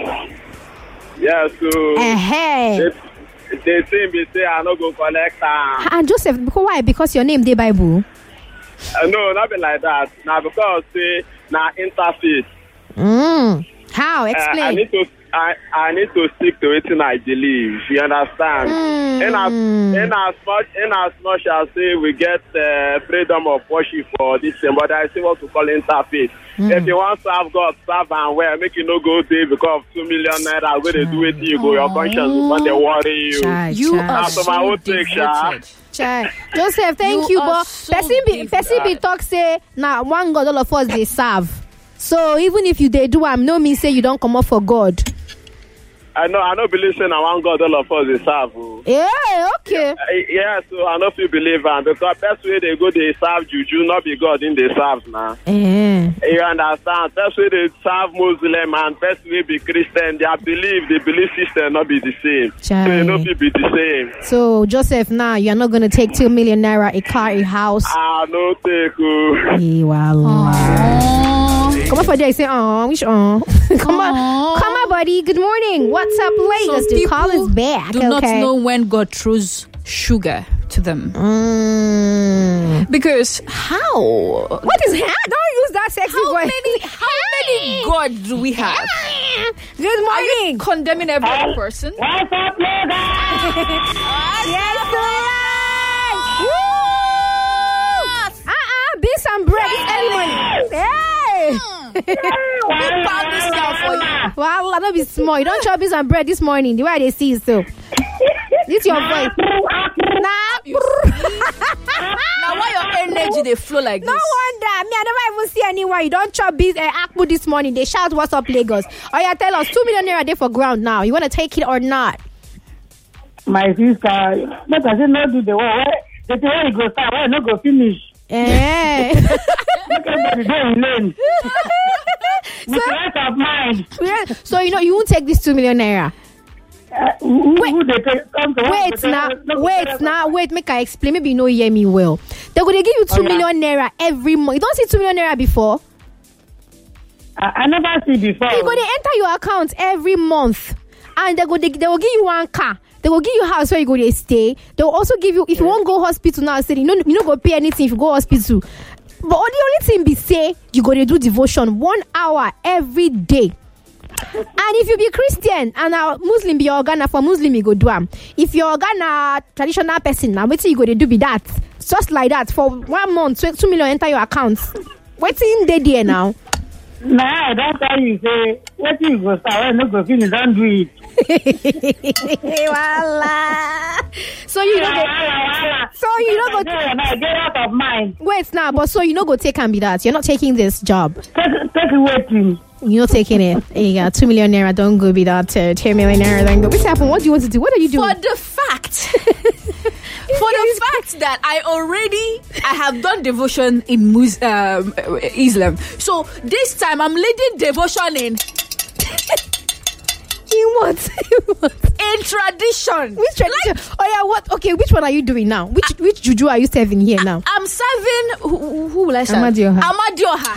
Yeah, so uh-huh. they, they say me say I no go collect am. And Joseph, because why? Because your name dey Bible. Uh, no, not be like that. Now because say na interfaith. Mm. How? Explain. Uh, I need to. I, I need to stick to it, and I believe. You understand? Mm. In as in as much in as much as say we get uh, freedom of worship for this thing, but I see what we call interfaith. Mm. If you want to serve God, serve and well, make you no go there because of two million naira. Where they do it, you go. Your conscience will not they worry you. Chai, you chai. are so my own take, Chai. Joseph, thank you, you but so person be person be talk say now one God all of us they serve. So even if you they do, I'm no mean say you don't come up for God. I know, I know. Believe in one God, all of us they serve. Oh. Yeah, okay. Yeah, yeah, so I know if you believe, and because best way they go, they serve juju, not be God in they serve now. Mm. You understand? Best way they serve Muslim, and best way be Christian. Their belief, the belief system not be the same. Chai. So you know, be the same. So Joseph, now you're not gonna take two million naira, a car, a house. Ah, no take. Oh. Hey, wow. Come on for there, say, oh, wish, oh. Come on, come on, buddy. Good morning. What's up, Lagos? So the call is back. Do okay. not know when God throws sugar to them. Mm. Because how? What is that? Don't use that sexy How voice. many? How many gods do we have? Good Are you morning. condemning every other person? What's up, Lagos? Yes, Woo! Uh-uh, beans and bread this early morning. Hey! Who found this guy for you? Wow, I don't be small. You don't chop beans and bread this morning. The way they see it, so. This your voice. Nah. You now why your energy they flow like No this? wonder. Me, I never even see anyone. You don't chop beans and akpu this morning. They shout, what's up, Lagos? Oh, yeah, tell us, two million naira there for ground now. You want to take it or not? My sister, but I said not do the work. The way you go start, why not go finish? Eh. Look at the day you learn. With rest of mind. So, you know, you won't take this two million naira. Uh, who, Wait. who they take, come to Wait work, now, no, wait no, now, wait, make I explain. Maybe you know you hear me well. They're going to give you two Oh, yeah. million naira every month. You don't see two million naira before? I, I never see before. You're going to enter your account every month. And they go, they, they will give you one car. They will give you a house where you go to stay. They will also give you, if you won't go hospital now, say, you know, you don't go pay anything if you go hospital. But the only thing be say, you go to do devotion one hour every day. And if you be Christian and a Muslim be your Ghana, for Muslim you go do am. If you're Ghana traditional person, now what you go to do be that. Just like that for one month, two, two million enter your account. What's in the there now? Nah, that's why you say, what you go start, why not go finish, don't do it. Voila. So you don't go. So you don't go. I get out of mind. Wait now, but so you don't go take and be that. You're not taking this job. Take, take it with you. You're not taking it. Yeah, two million naira. Don't go be that. Uh, two million naira. Don't go. What's happened? What do you want to do? What are you doing? For the fact, for the fact that I already I have done devotion in Mus- um, Islam. So this time I'm leading devotion in. In what? In tradition. Which tradition? Like, oh yeah, what? Okay, which one are you doing now? Which I, which juju are you serving here now? I'm serving. Who, who will I serve? Amadioha. Amadioha.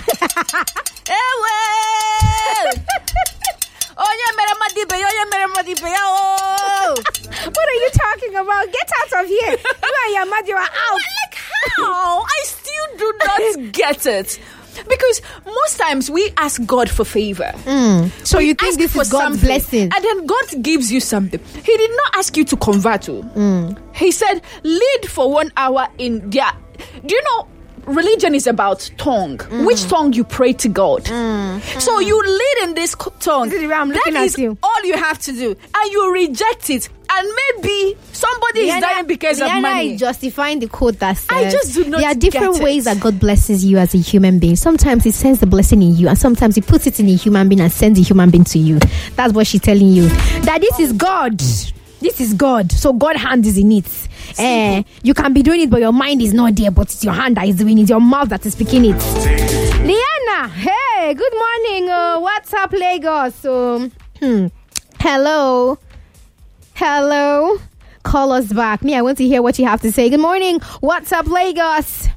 What are you talking about? Get out of here. You and your Amadioha out. Like how? I still do not get it. Because most times we ask God for favor. Mm. So we you think this is God's blessing. And then God gives you something. He did not ask you to convert to. Mm. He said, lead for one hour in their... Do you know, religion is about tongue. Mm. Which tongue you pray to God. Mm. So you lead in this tongue. This is I'm looking that at is you. all you have to do. And you reject it. And maybe somebody Liana, is dying because Liana of money. is justifying the quote that says, I just do not there are different get ways it. that God blesses you as a human being. Sometimes He sends the blessing in you, and sometimes He puts it in a human being and sends a human being to you. That's what she's telling you. That this is God. This is God. So God's hand is in it. Eh, you can be doing it, but your mind is not there. But it's your hand that is doing it. It's your mouth that is speaking it. Liana, hey, good morning. Uh, what's up, Lagos? Um, hmm. Hello. Hello. Call us back. Me, I want to hear what you have to say. Good morning. What's up, Lagos?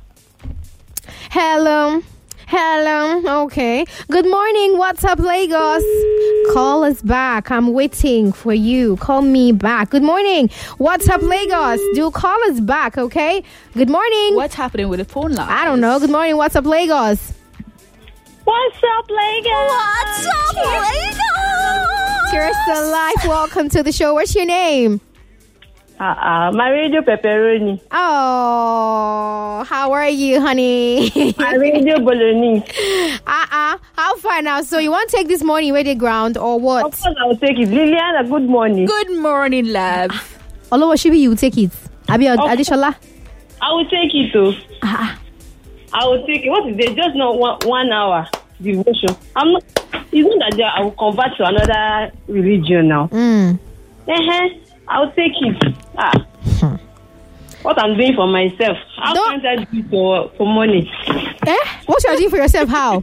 Hello. Hello. Okay. Good morning. What's up, Lagos? Call us back. I'm waiting for you. Call me back. Good morning. What's up, Lagos? Do call us back, okay? Good morning. What's happening with the phone line? I don't know. Good morning. What's up, Lagos? What's up, Lagos? What's up, Lagos? Cheers to life. Welcome to the show. What's your name? Uh-uh, my radio pepperoni. Oh, how are you, honey? My radio bolognese. Uh-uh. How far now? So you want to take this morning where they ground or what? Of course, I will take it. Liliana, good morning. Good morning, love. Although what should be you take it? Abi Adishola? I will take it too. Uh-uh. I will take it. What is it? Just not one, one hour devotion. I'm not. It's not that I will convert to another religion now. Mm. Uh-huh. I will take it. Ah. Hmm. What I'm doing for myself. How Don't... can't I do it for, for money? Eh? What you are doing for yourself? How?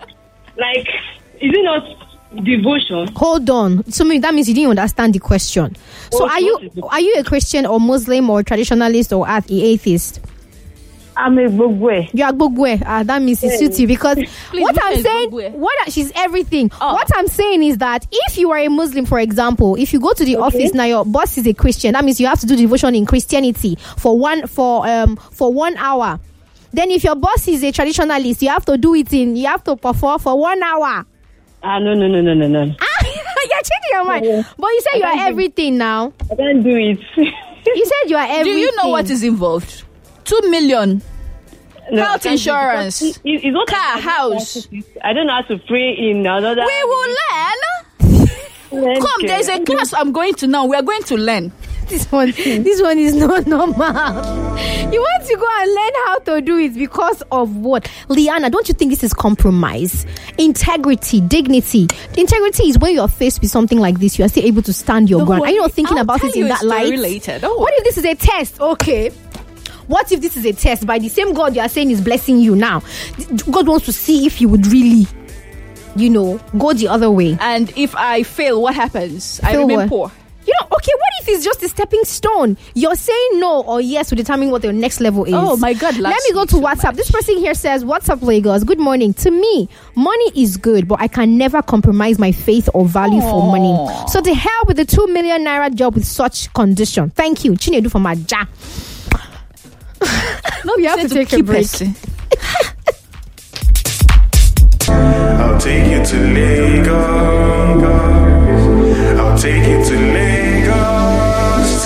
Like, is it not devotion? Hold on. So that means you didn't understand the question. So Oh, are you are you a Christian or Muslim or traditionalist or atheist? I'm a Gbogwe. You are Gbogwe. Ah, that means it suits you because Please, what what I'm is saying, Gbogwe? what she's everything. Oh. What I'm saying is that if you are a Muslim, for example, if you go to the Okay. office now, your boss is a Christian. That means you have to do devotion in Christianity for one for um for one hour. Then if your boss is a traditionalist, you have to do it in. You have to perform for one hour. Ah, no, no, no, no, no, no. Ah, you're changing your mind. Yeah. But you said I you are can't do- everything now. I can't do it. You said you are Do everything. you know what is involved? Two million. No, I Health can't do it insurance. because it- it's not Car, that I don't know how house. to- I don't know how to pray in another. We will learn. Learn Come, care. there's a class I'm going to now. We are going to learn. This one, this one is not normal. You want to go and learn how to do it because of what? Liana, don't you think this is compromise? Integrity, dignity. Integrity is when you're faced with something like this, you are still able to stand your Don't ground. Are you worry. not thinking I'll about tell it in you a that story light? later. Don't What worry. if this is a test? Okay. What if this is a test by the same God you are saying is blessing you now? God wants to see if you would really, you know, go the other way. And if I fail, what happens? I Fail remain what? poor. You know, okay, what if it's just a stepping stone? You're saying no or yes to determine what your next level is. Oh, my God, Let loves me go me to so WhatsApp. much. This person here says, what's up, Lagos? Good morning. To me, money is good, but I can never compromise my faith or value for money. So to hell with the two million naira job with such condition. Thank you. Chinedu from Maja. No, you have to take a keep break. it. I'll take you to Lagos. I'll take you to Lagos, to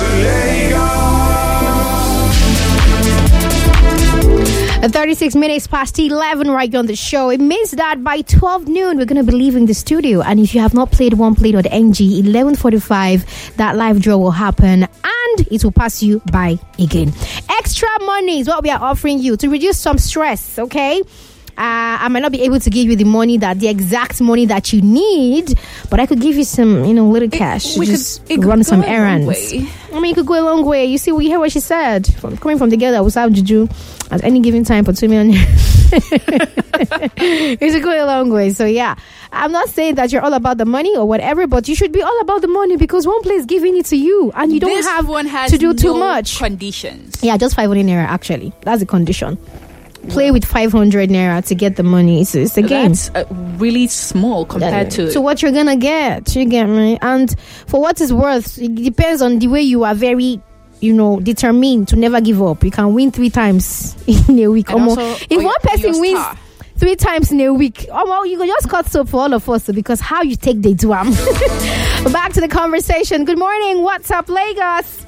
Lagos. thirty-six minutes past eleven right here on the show. It means that by twelve noon, we're going to be leaving the studio. And if you have not played one play dot N G, eleven forty-five, that live draw will happen. And it will pass you by again. Extra money is what we are offering you to reduce some stress, okay? Uh, I might not be able to give you the money that the exact money that you need, but I could give you some, you know, little cash. we to could- just it could run go some a long errands. way. I mean, it could go a long way. You see, we hear what she said. From coming from the girl that was out juju at any given time for two million. You should go a long way. So yeah, I'm not saying that you're all about the money or whatever, but you should be all about the money because one place giving it to you and you don't This have one has to do too no much. Conditions. Yeah, just five hundred naira actually. That's the condition. Play with five hundred naira to get the money. It's, it's a game. That's uh, really small compared to to what you're gonna get. You get me? And for what it's worth, it depends on the way you are very, you know, determined to never give up. You can win three times in a week. And Almost. also, If or one your person wins star. three times in a week, oh, well, you can just cut soap for all of us because how you take the do am. Back to the conversation. Good morning. What's up, Lagos?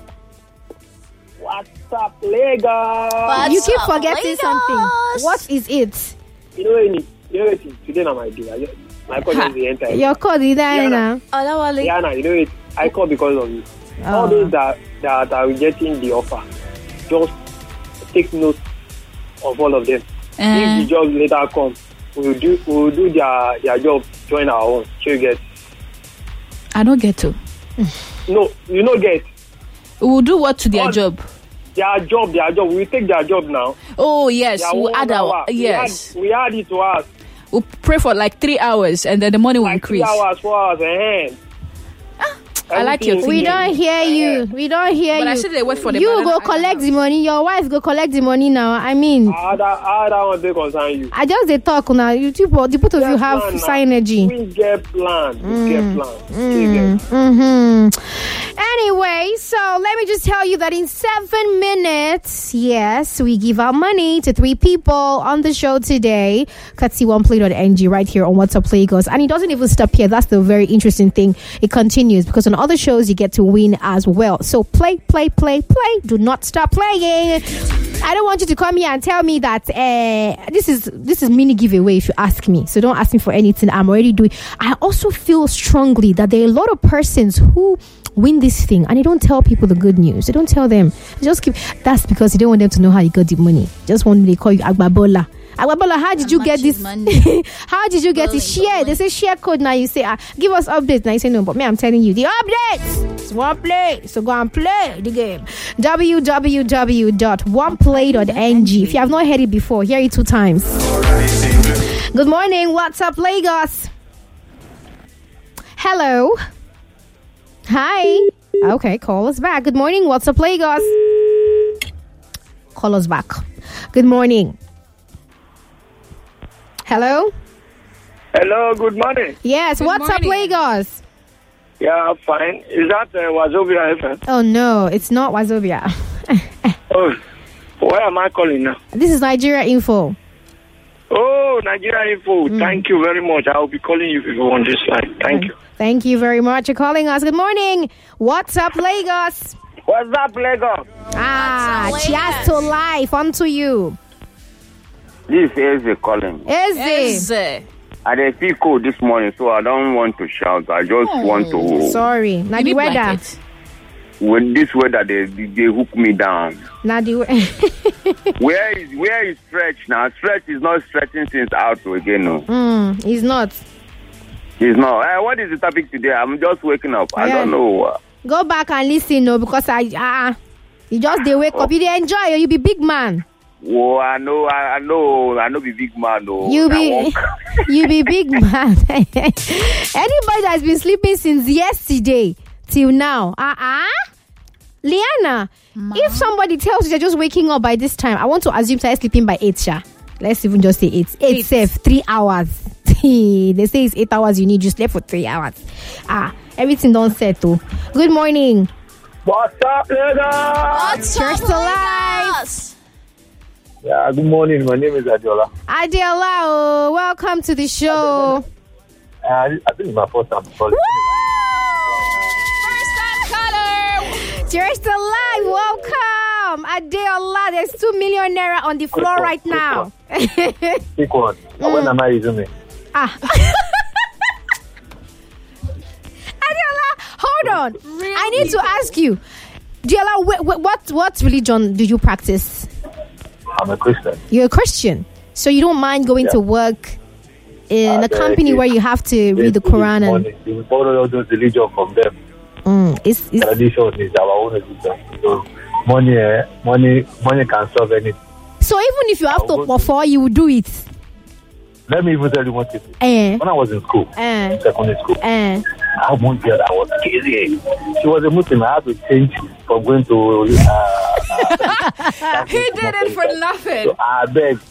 What's up, Lagos? you keep forgetting something. What is it? You know what? You know what? Today na my day. I just- My call is the entire. Your code is there now. Diana, you know it. I call because of you. Oh. All those that that are rejecting the offer, just take note of all of them. Uh. If the job later come, we will do we will do their their job, join our own. So you get. I don't get to. No, you don't get. We will do what to their All- job? Their job, their job. We will take their job now. Oh, yes. Their We'll own add our. hour. We Yes. add- We add it to us. We'll pray for like three hours and then the money will Three increase. hours, four hours, and I like your We thinking. don't hear you. We don't hear But you. I said they wait for the You banana go island collect the money. Your wife go collect the money now. I mean, how that how that one they concern you? I just they talk now. You two, the both of you have Plan now. high energy. We get plan. We get plan. You get. Mm-hmm. Anyway, so let me just tell you that in seven minutes, yes, we give out money to three people on the show today. Katsi one play dot n g right here on WhatsApp Lagos. And it doesn't even stop here. That's the very interesting thing. It continues because on other shows you get to win as well. So play, play, play, play. Do not stop playing. I don't want you to come here and tell me that uh, this is this is mini giveaway if you ask me. So don't ask me for anything. I'm already doing. I also feel strongly that there are a lot of persons who win this thing and they don't tell people the good news. They don't tell them. They just keep. That's because you don't want them to know how you got the money. Just want they call you Agbabola. Agbabola, how did you get this? How did you get it? Share. They say share code now. You say ah, give us updates. Now you say no, but me, I'm telling you the updates. It's one play. So go and play the game. w w w dot one play dot n g. If you have not heard it before, hear it two times. Good morning. What's up, Lagos? Hello. Hi. Okay, call us back. Good morning. What's up, Lagos? Call us back. Good morning. Hello? Hello, good morning. Yes, Good what's morning. up, Lagos? Yeah, I'm fine. Is that uh, Wazobia F M? Oh, no, it's not Wazobia. Oh, where am I calling now? This is Nigeria Info. Oh, Nigeria Info. Mm. Thank you very much. I'll be calling you if you want this line. Thank you. Thank you very much for calling us. Good morning. What's up, Lagos? What's up, Lagos? Ah, cheers to life. On to you. This is a calling. Is it? I did feel cold this morning, so I don't want to shout. I just Oh, want to. Sorry. Now the weather. With this weather, they they hook me down. Now the we- Where is where is stretch now? Stretch is not stretching since out again. No, mm, he's not. he's not. Eh, what is the topic today? I'm just waking up. I Yeah. don't know. Go back and listen, no, because I ah, uh, you just they wake up, you dey enjoy, you be big man. Oh, I know, I, I know, I know. Be big man, no. You I be won't- you be big man. Anybody that's been sleeping since yesterday till now, ah uh uh Liana. If somebody tells you they're just waking up by this time, I want to assume they're sleeping by eight, sha. Let's even just say eight. Eight, safe, three hours. They say it's eight hours. You need you sleep for three hours. Ah, everything don't settle. Good morning. What's up, Lagos? Church to life. Yeah, good morning. My name is Adiola. Adiola, oh, welcome to the show. Uh, I think it's my first time calling. Church to life, welcome. Adiola, there's two million naira on the floor right now. Pick one. Mm. When am I using it? Ah. Adiola, hold on. I need to ask you, Adiola, wh- wh- what what religion do you practice? I'm a Christian. You're a Christian, so you don't mind going Yeah. to work in Uh, a company they- where you have to They read the do this Quran and money. We follow all those religion from them. mm, it's, it's Tradition is our own religion. So money, eh, money, money can solve anything. So even if you have to perform, you will do it. Let me even tell you one thing. Eh. When I was in school, Eh. secondary school, Eh. I had one girl that was crazy. She was a Muslim. I had to change from going to. Uh, He did it for nothing. So I beg,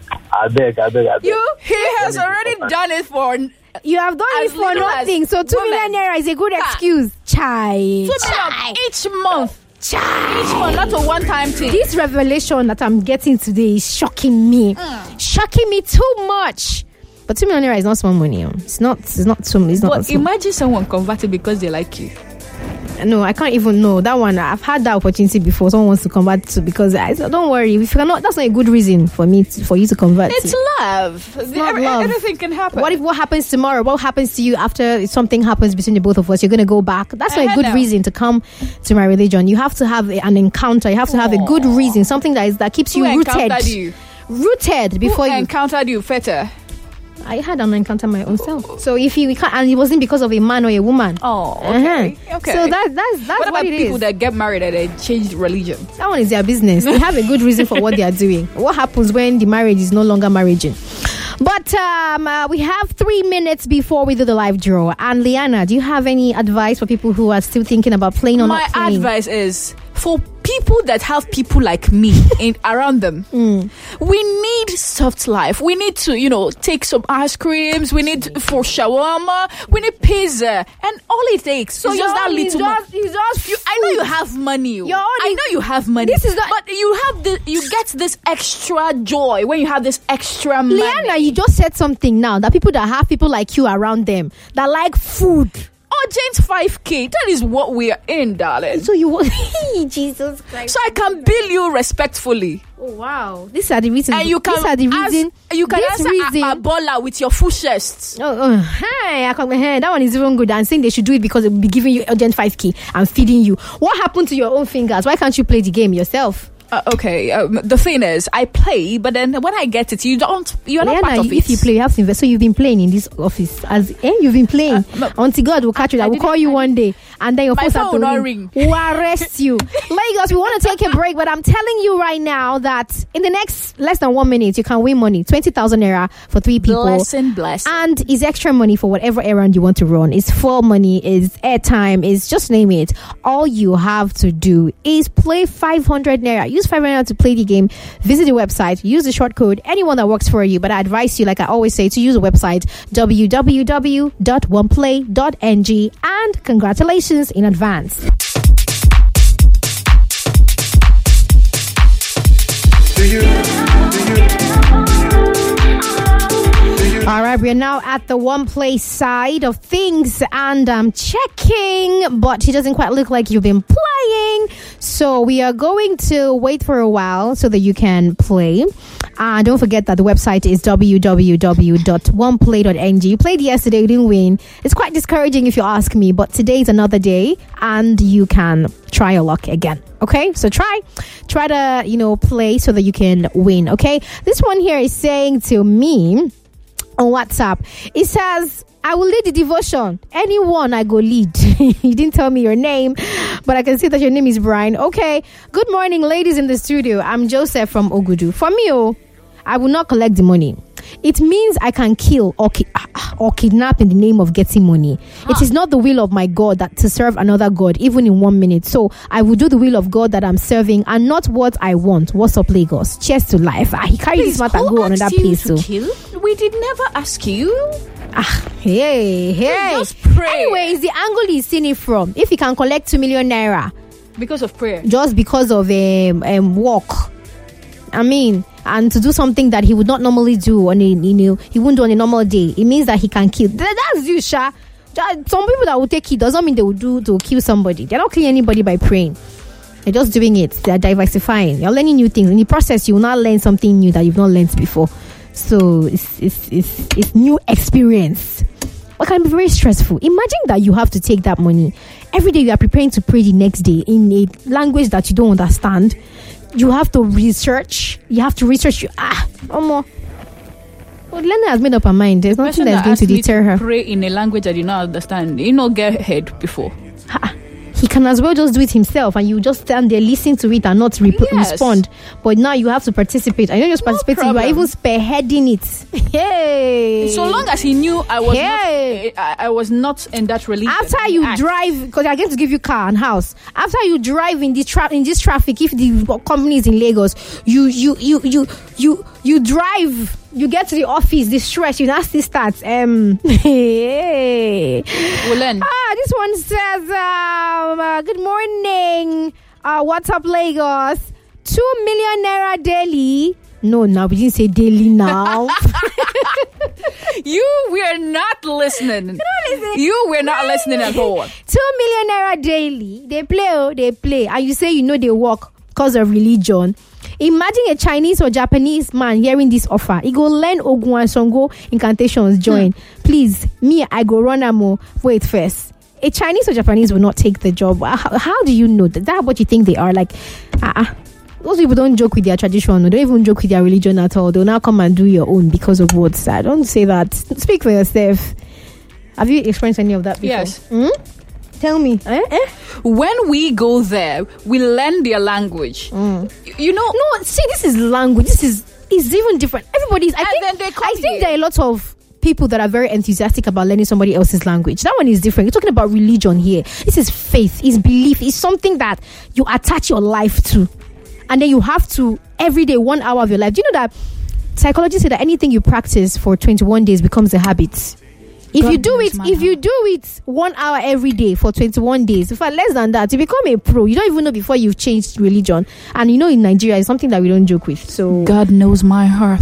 I beg, I beg, I beg. You, he has already done it for. You have done As it for little as nothing. So two women. million naira is a good excuse. Chai. Two Chai. million each month. Chai. Each month, not a one-time thing. This revelation that I'm getting today is shocking me. Mm. Shocking me too much. But two million naira is not small money. It's not. It's not too. It's not. But small. imagine someone converted because they like you. No, I can't even know that one. I've had that opportunity before. Someone wants to convert to because I said, don't worry. If you're not, that's not a good reason for me to, for you to convert. It's to. love. It's not Every- love. Anything can happen. What if what happens tomorrow? What happens to you after something happens between the both of us? You're gonna go back. That's not I a good know. reason to come to my religion. You have to have a- an encounter. You have to have a good reason, something that is that keeps Who you rooted, encountered you? rooted before Who you. encountered you, Feta? I had an encounter my own self. So if you can't, and it wasn't because of a man or a woman. Oh, okay. Uh-huh. Okay. So that that's that's What what, about it people is. that get married and they change religion? That one is their business. They have a good reason for what they are doing. What happens when the marriage is no longer marriaging? But um, uh, we have three minutes before we do the live draw. And Liana, do you have any advice for people who are still thinking about playing or My not playing? advice is for people that have people like me in around them. Mm. We need soft life. We need to, you know, take some ice creams. We need for shawarma. We need pizza, and all it takes So is just you're that only little. just- mo- it's just You, I know you have money. You're only- I know you have money. This is not- but you have the. You get this extra joy when you have this extra money. Liana, you just said something now that people that have people like you around them that like food. Urgent five K. That is what we are in, darling. So you want Jesus Christ. So I can bill you respectfully. Oh wow. These are the reasons. And you can these are the ask- reason. you can this answer reason, a, a baller with your full chest. Oh, oh, hey, I come, hey, that one is even good. I'm saying they should do it because it will be giving you urgent five K and feeding you. What happened to your own fingers? Why can't you play the game yourself? Uh, okay, um, the thing is, I play, but then when I get it, you don't. You're not Liana, part of if it. you play, you have to invest. So you've been playing in this office, as eh, you've been playing Uh, until God will catch you. I will call you one day, and then your My phone phone have will to not ring. ring. Will arrest you. Lagos, we want to take a break, but I'm telling you right now that in the next less than one minute, you can win money, twenty thousand naira for three people. Blessing, blessing. And it's extra money for whatever errand you want to run. It's full money, it's airtime, it's just name it. All you have to do is play five hundred naira. Use five hundred naira to play the game. Visit the website, use the short code, anyone that works for you. But I advise you, like I always say, to use the website w w w dot one play dot n g. And congratulations in advance. Do you, do you, All right, we're now at the one play side of things, and I'm checking, but it doesn't quite look like you've been playing. So we are going to wait for a while so that you can play. And don't forget that the website is w w w dot one play dot n g. You played yesterday, you didn't win. It's quite discouraging if you ask me, but today is another day, and you can try your luck again. Okay, so try, try to, you know, play so that you can win. Okay, this one here is saying to me on WhatsApp, it says, I will lead the devotion. Anyone I go lead. You didn't tell me your name, but I can see that your name is Brian. Okay. Good morning, ladies in the studio. I'm Joseph from Ogudu. For me, oh, I will not collect the money. It means I can kill or, ki- or kidnap in the name of getting money. It is not the will of my God that to serve another God, even in one minute. So I will do the will of God that I'm serving and not what I want. What's up, Lagos? Cheers to life. Ah, he carry Please, this matter who and go asked another you place. to So. kill? We did never ask you. Ah, hey, hey. Just pray. Anyways, the angle he's seeing it from, if he can collect two million naira Because of prayer. just because of a um, um, work, I mean, and to do something that he would not normally do on a, you know, he wouldn't do on a normal day, it means that he can kill. Th- That's you, Sha. Ju- Some people that will take it doesn't mean they will do to kill somebody. They're not killing anybody by praying. They're just doing it. They're diversifying. You're learning new things. In the process, you will not learn something new that you've not learned before. So it's it's it's, it's new experience. It can be very stressful. Imagine that you have to take that money every day. You are preparing to pray the next day in a language that you don't understand. You have to research. You have to research. You ah, no more. Well, Lena has made up her mind. There's nothing Person that's that going to asked me deter her. Pray in a language I did not understand. You know, get head before. Ha. he can as well just do it himself, and you just stand there, listen to it, and not rep- Yes. respond. But now you have to participate. I know you're participating, you are problem. even spearheading it. Hey! So long as he knew I was Hey. not, I, I was not in that religion. After you Act. drive, because they're going to give you car and house. After you drive in this tra- in this traffic, if the company is in Lagos, you you you you you you drive. You get to the office, the stress, you now still start. Um, hey. We'll learn. Ah, this one says, um, uh, good morning. Uh, what's up, Lagos? Two million naira daily. No, now we didn't say daily now. You were not listening. You're not listening. You were not listening at all. Two million naira daily. They play, oh, they play. And you say you know they work because of religion. Imagine a Chinese or Japanese man hearing this offer. He go learn Ogun and Songo incantations, join. Hmm. Please, me, I go run amo. Wait first. A Chinese or Japanese will not take the job. How, how do you know that? That's what you think they are. Like, uh-uh. Those people don't joke with their tradition. They don't even joke with their religion at all. They'll now come and do your own because of what's that. Don't say that. Speak for yourself. Have you experienced any of that before? Yes. Hmm? Tell me. Eh? Eh? When we go there, we learn their language. Mm. You, you know, no. See, this is language. This is is even different. Everybody's. I and think. then they come I think here. there are a lot of people that are very enthusiastic about learning somebody else's language. That one is different. You're talking about religion here. This is faith. It's belief. It's something that you attach your life to, and then you have to every day, one hour of your life. Do you know that psychologists say that anything you practice for twenty-one days becomes a habit? If God you do bless it, my if you heart. do it one hour every day for twenty-one days, in fact, less than that, you become a pro. You don't even know before you've changed religion. And you know, in Nigeria, it's something that we don't joke with. So God knows my heart.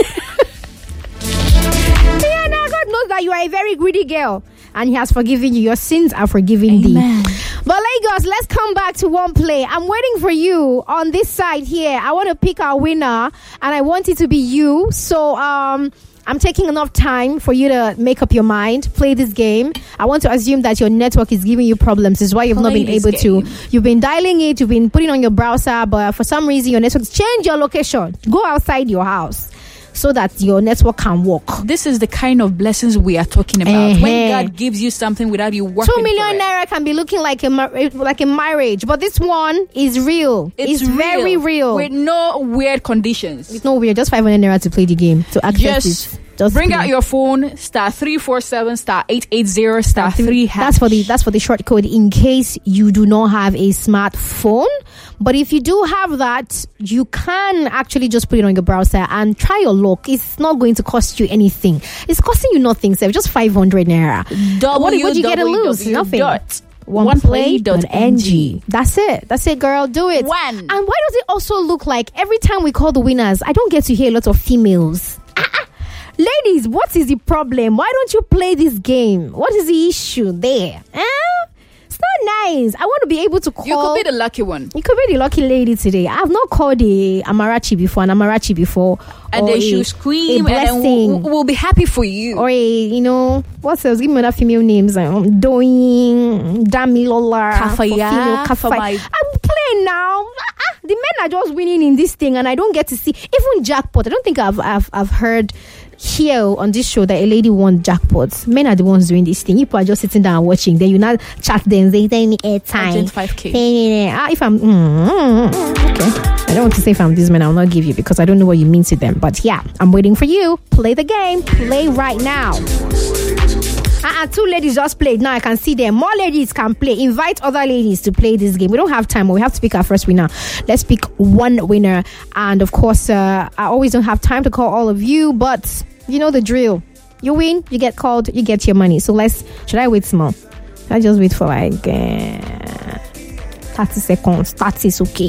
yeah, now God knows that you are a very greedy girl, and He has forgiven you. Your sins are forgiven Amen. thee. But Lagos, let's come back to one play. I'm waiting for you on this side here. I want to pick our winner, and I want it to be you. So, um. I'm taking enough time for you to make up your mind, play this game. I want to assume that your network is giving you problems. This is why you've Play not been this able game. to. You've been dialing it, you've been putting on your browser, but for some reason your network, change your location. Go outside your house so that your network can work. This is the kind of blessings we are talking about. Uh-huh. When God gives you something without you working Two million for it. naira can be looking like a mar- like a marriage, but this one is real. It's, real, very real. with no weird conditions. It's no weird. Just five hundred naira to play the game to access Just it. Just bring play. out your phone, star three four seven, star eight eight zero, star three hash. That's for the that's for the short code in case you do not have a smartphone. But if you do have that, you can actually just put it on your browser and try your luck. It's not going to cost you anything. It's costing you nothing, sir. Just five hundred naira. What what you get to lose? Nothing. one play dot n g. That's it. That's it, girl. Do it. When? And why does it also look like every time we call the winners, I don't get to hear a lot of females? Ah-ah. Ladies, what is the problem? Why don't you play this game? What is the issue there? Eh? It's not nice. I want to be able to call. You could be the lucky one. You could be the lucky lady today. I have not called a Amarachi before, an Amarachi before. And or then a- she'll scream a and then blessing. we'll, we'll be happy for you. Or a, you know, what else? Give me other female names. Um, Doing, Damilola. Kafaya, for female, for Kafaya. my- I'm playing now. Ah, ah, the men are just winning in this thing, and I don't get to see even jackpot. I don't think I've I've I've heard here on this show that a lady won jackpots. Men are the ones doing this thing. People are just sitting down and watching. Then you now chat them. They tell me airtime. Urgent five K. Ah, if I'm mm, mm, mm, okay, I don't want to say if I'm this man, I'll not give you because I don't know what you mean to them. But yeah, I'm waiting for you. Play the game. Play right now. Uh-uh, two ladies just played. Now I can see them. More ladies can play. Invite other ladies to play this game. We don't have time. We have to pick our first winner. Let's pick one winner. And of course, uh, I always don't have time to call all of you, but you know the drill. You win, you get called, you get your money. So let's, should I wait small? Should I just wait for like uh, thirty seconds? thirty is okay.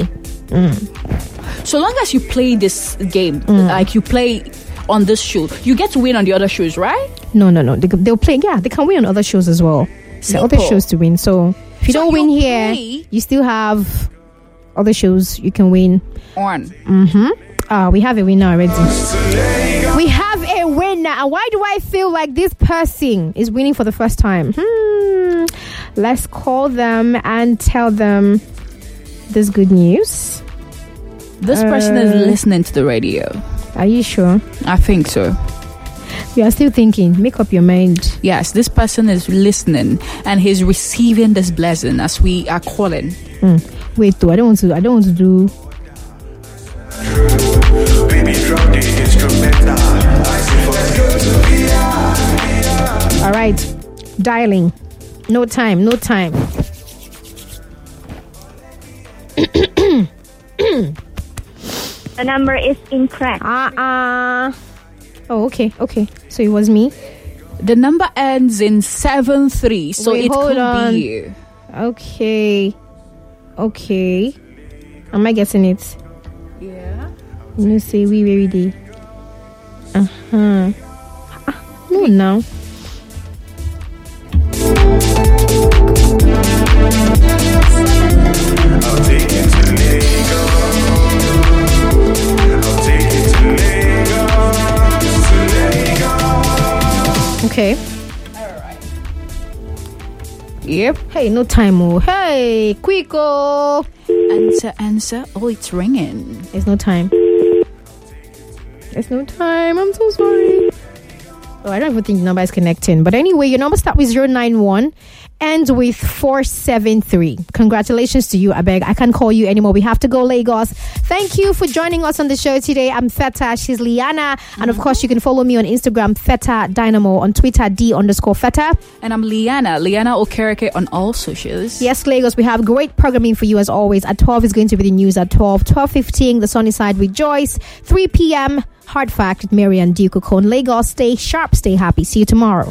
Mm. So long as you play this game, Mm. like you play on this show, you get to win on the other shows, right? No, no, no. They, they'll play. Yeah, they can win on other shows as well. So other Simple. shows to win. So if you So don't win you here, play- you still have other shows you can win. On. Mm-hmm. Uh, we have a winner already. We have a winner. And why do I feel like this person is winning for the first time? Hmm. Let's call them and tell them this good news. This person is Uh, listening to the radio. Are you sure? I think so. You are still thinking. Make up your mind. Yes, this person is listening and he's receiving this blessing as we are calling. Mm. Wait, though, I don't want to. I don't want to do. All right, dialing. No time. No time. The number is incorrect. Ah, uh, uh. Oh, okay, okay. So it was me. The number ends in seven three, so Wait, it hold could on. be you. Okay, okay. Am I getting it? Yeah. Let me see. We very day. Uh huh. No, now. I'll take you to Lagos. I'll take you to Lagos. To Lagos. Okay. Yep. Hey, no time, oh. Hey, quick, oh. Answer, answer. Oh, it's ringing. There's no time. There's no time. I'm so sorry. Oh, I don't even think the number is connecting. But anyway, your number starts with zero nine one, ends with four seven three. Congratulations to you, I beg. I can't call you anymore. We have to go, Lagos. Thank you for joining us on the show today. I'm Feta. She's Liana. And of course, you can follow me on Instagram, Feta Dynamo. On Twitter, D underscore Feta. And I'm Liana. Liana Okereke on all socials. Yes, Lagos. We have great programming for you as always. At twelve is going to be the news at twelve. twelve fifteen, The Sunny Side with Joyce. three p.m. Hard Fact with Mary and Duke Okon. Lagos, stay sharp, stay happy. See you tomorrow.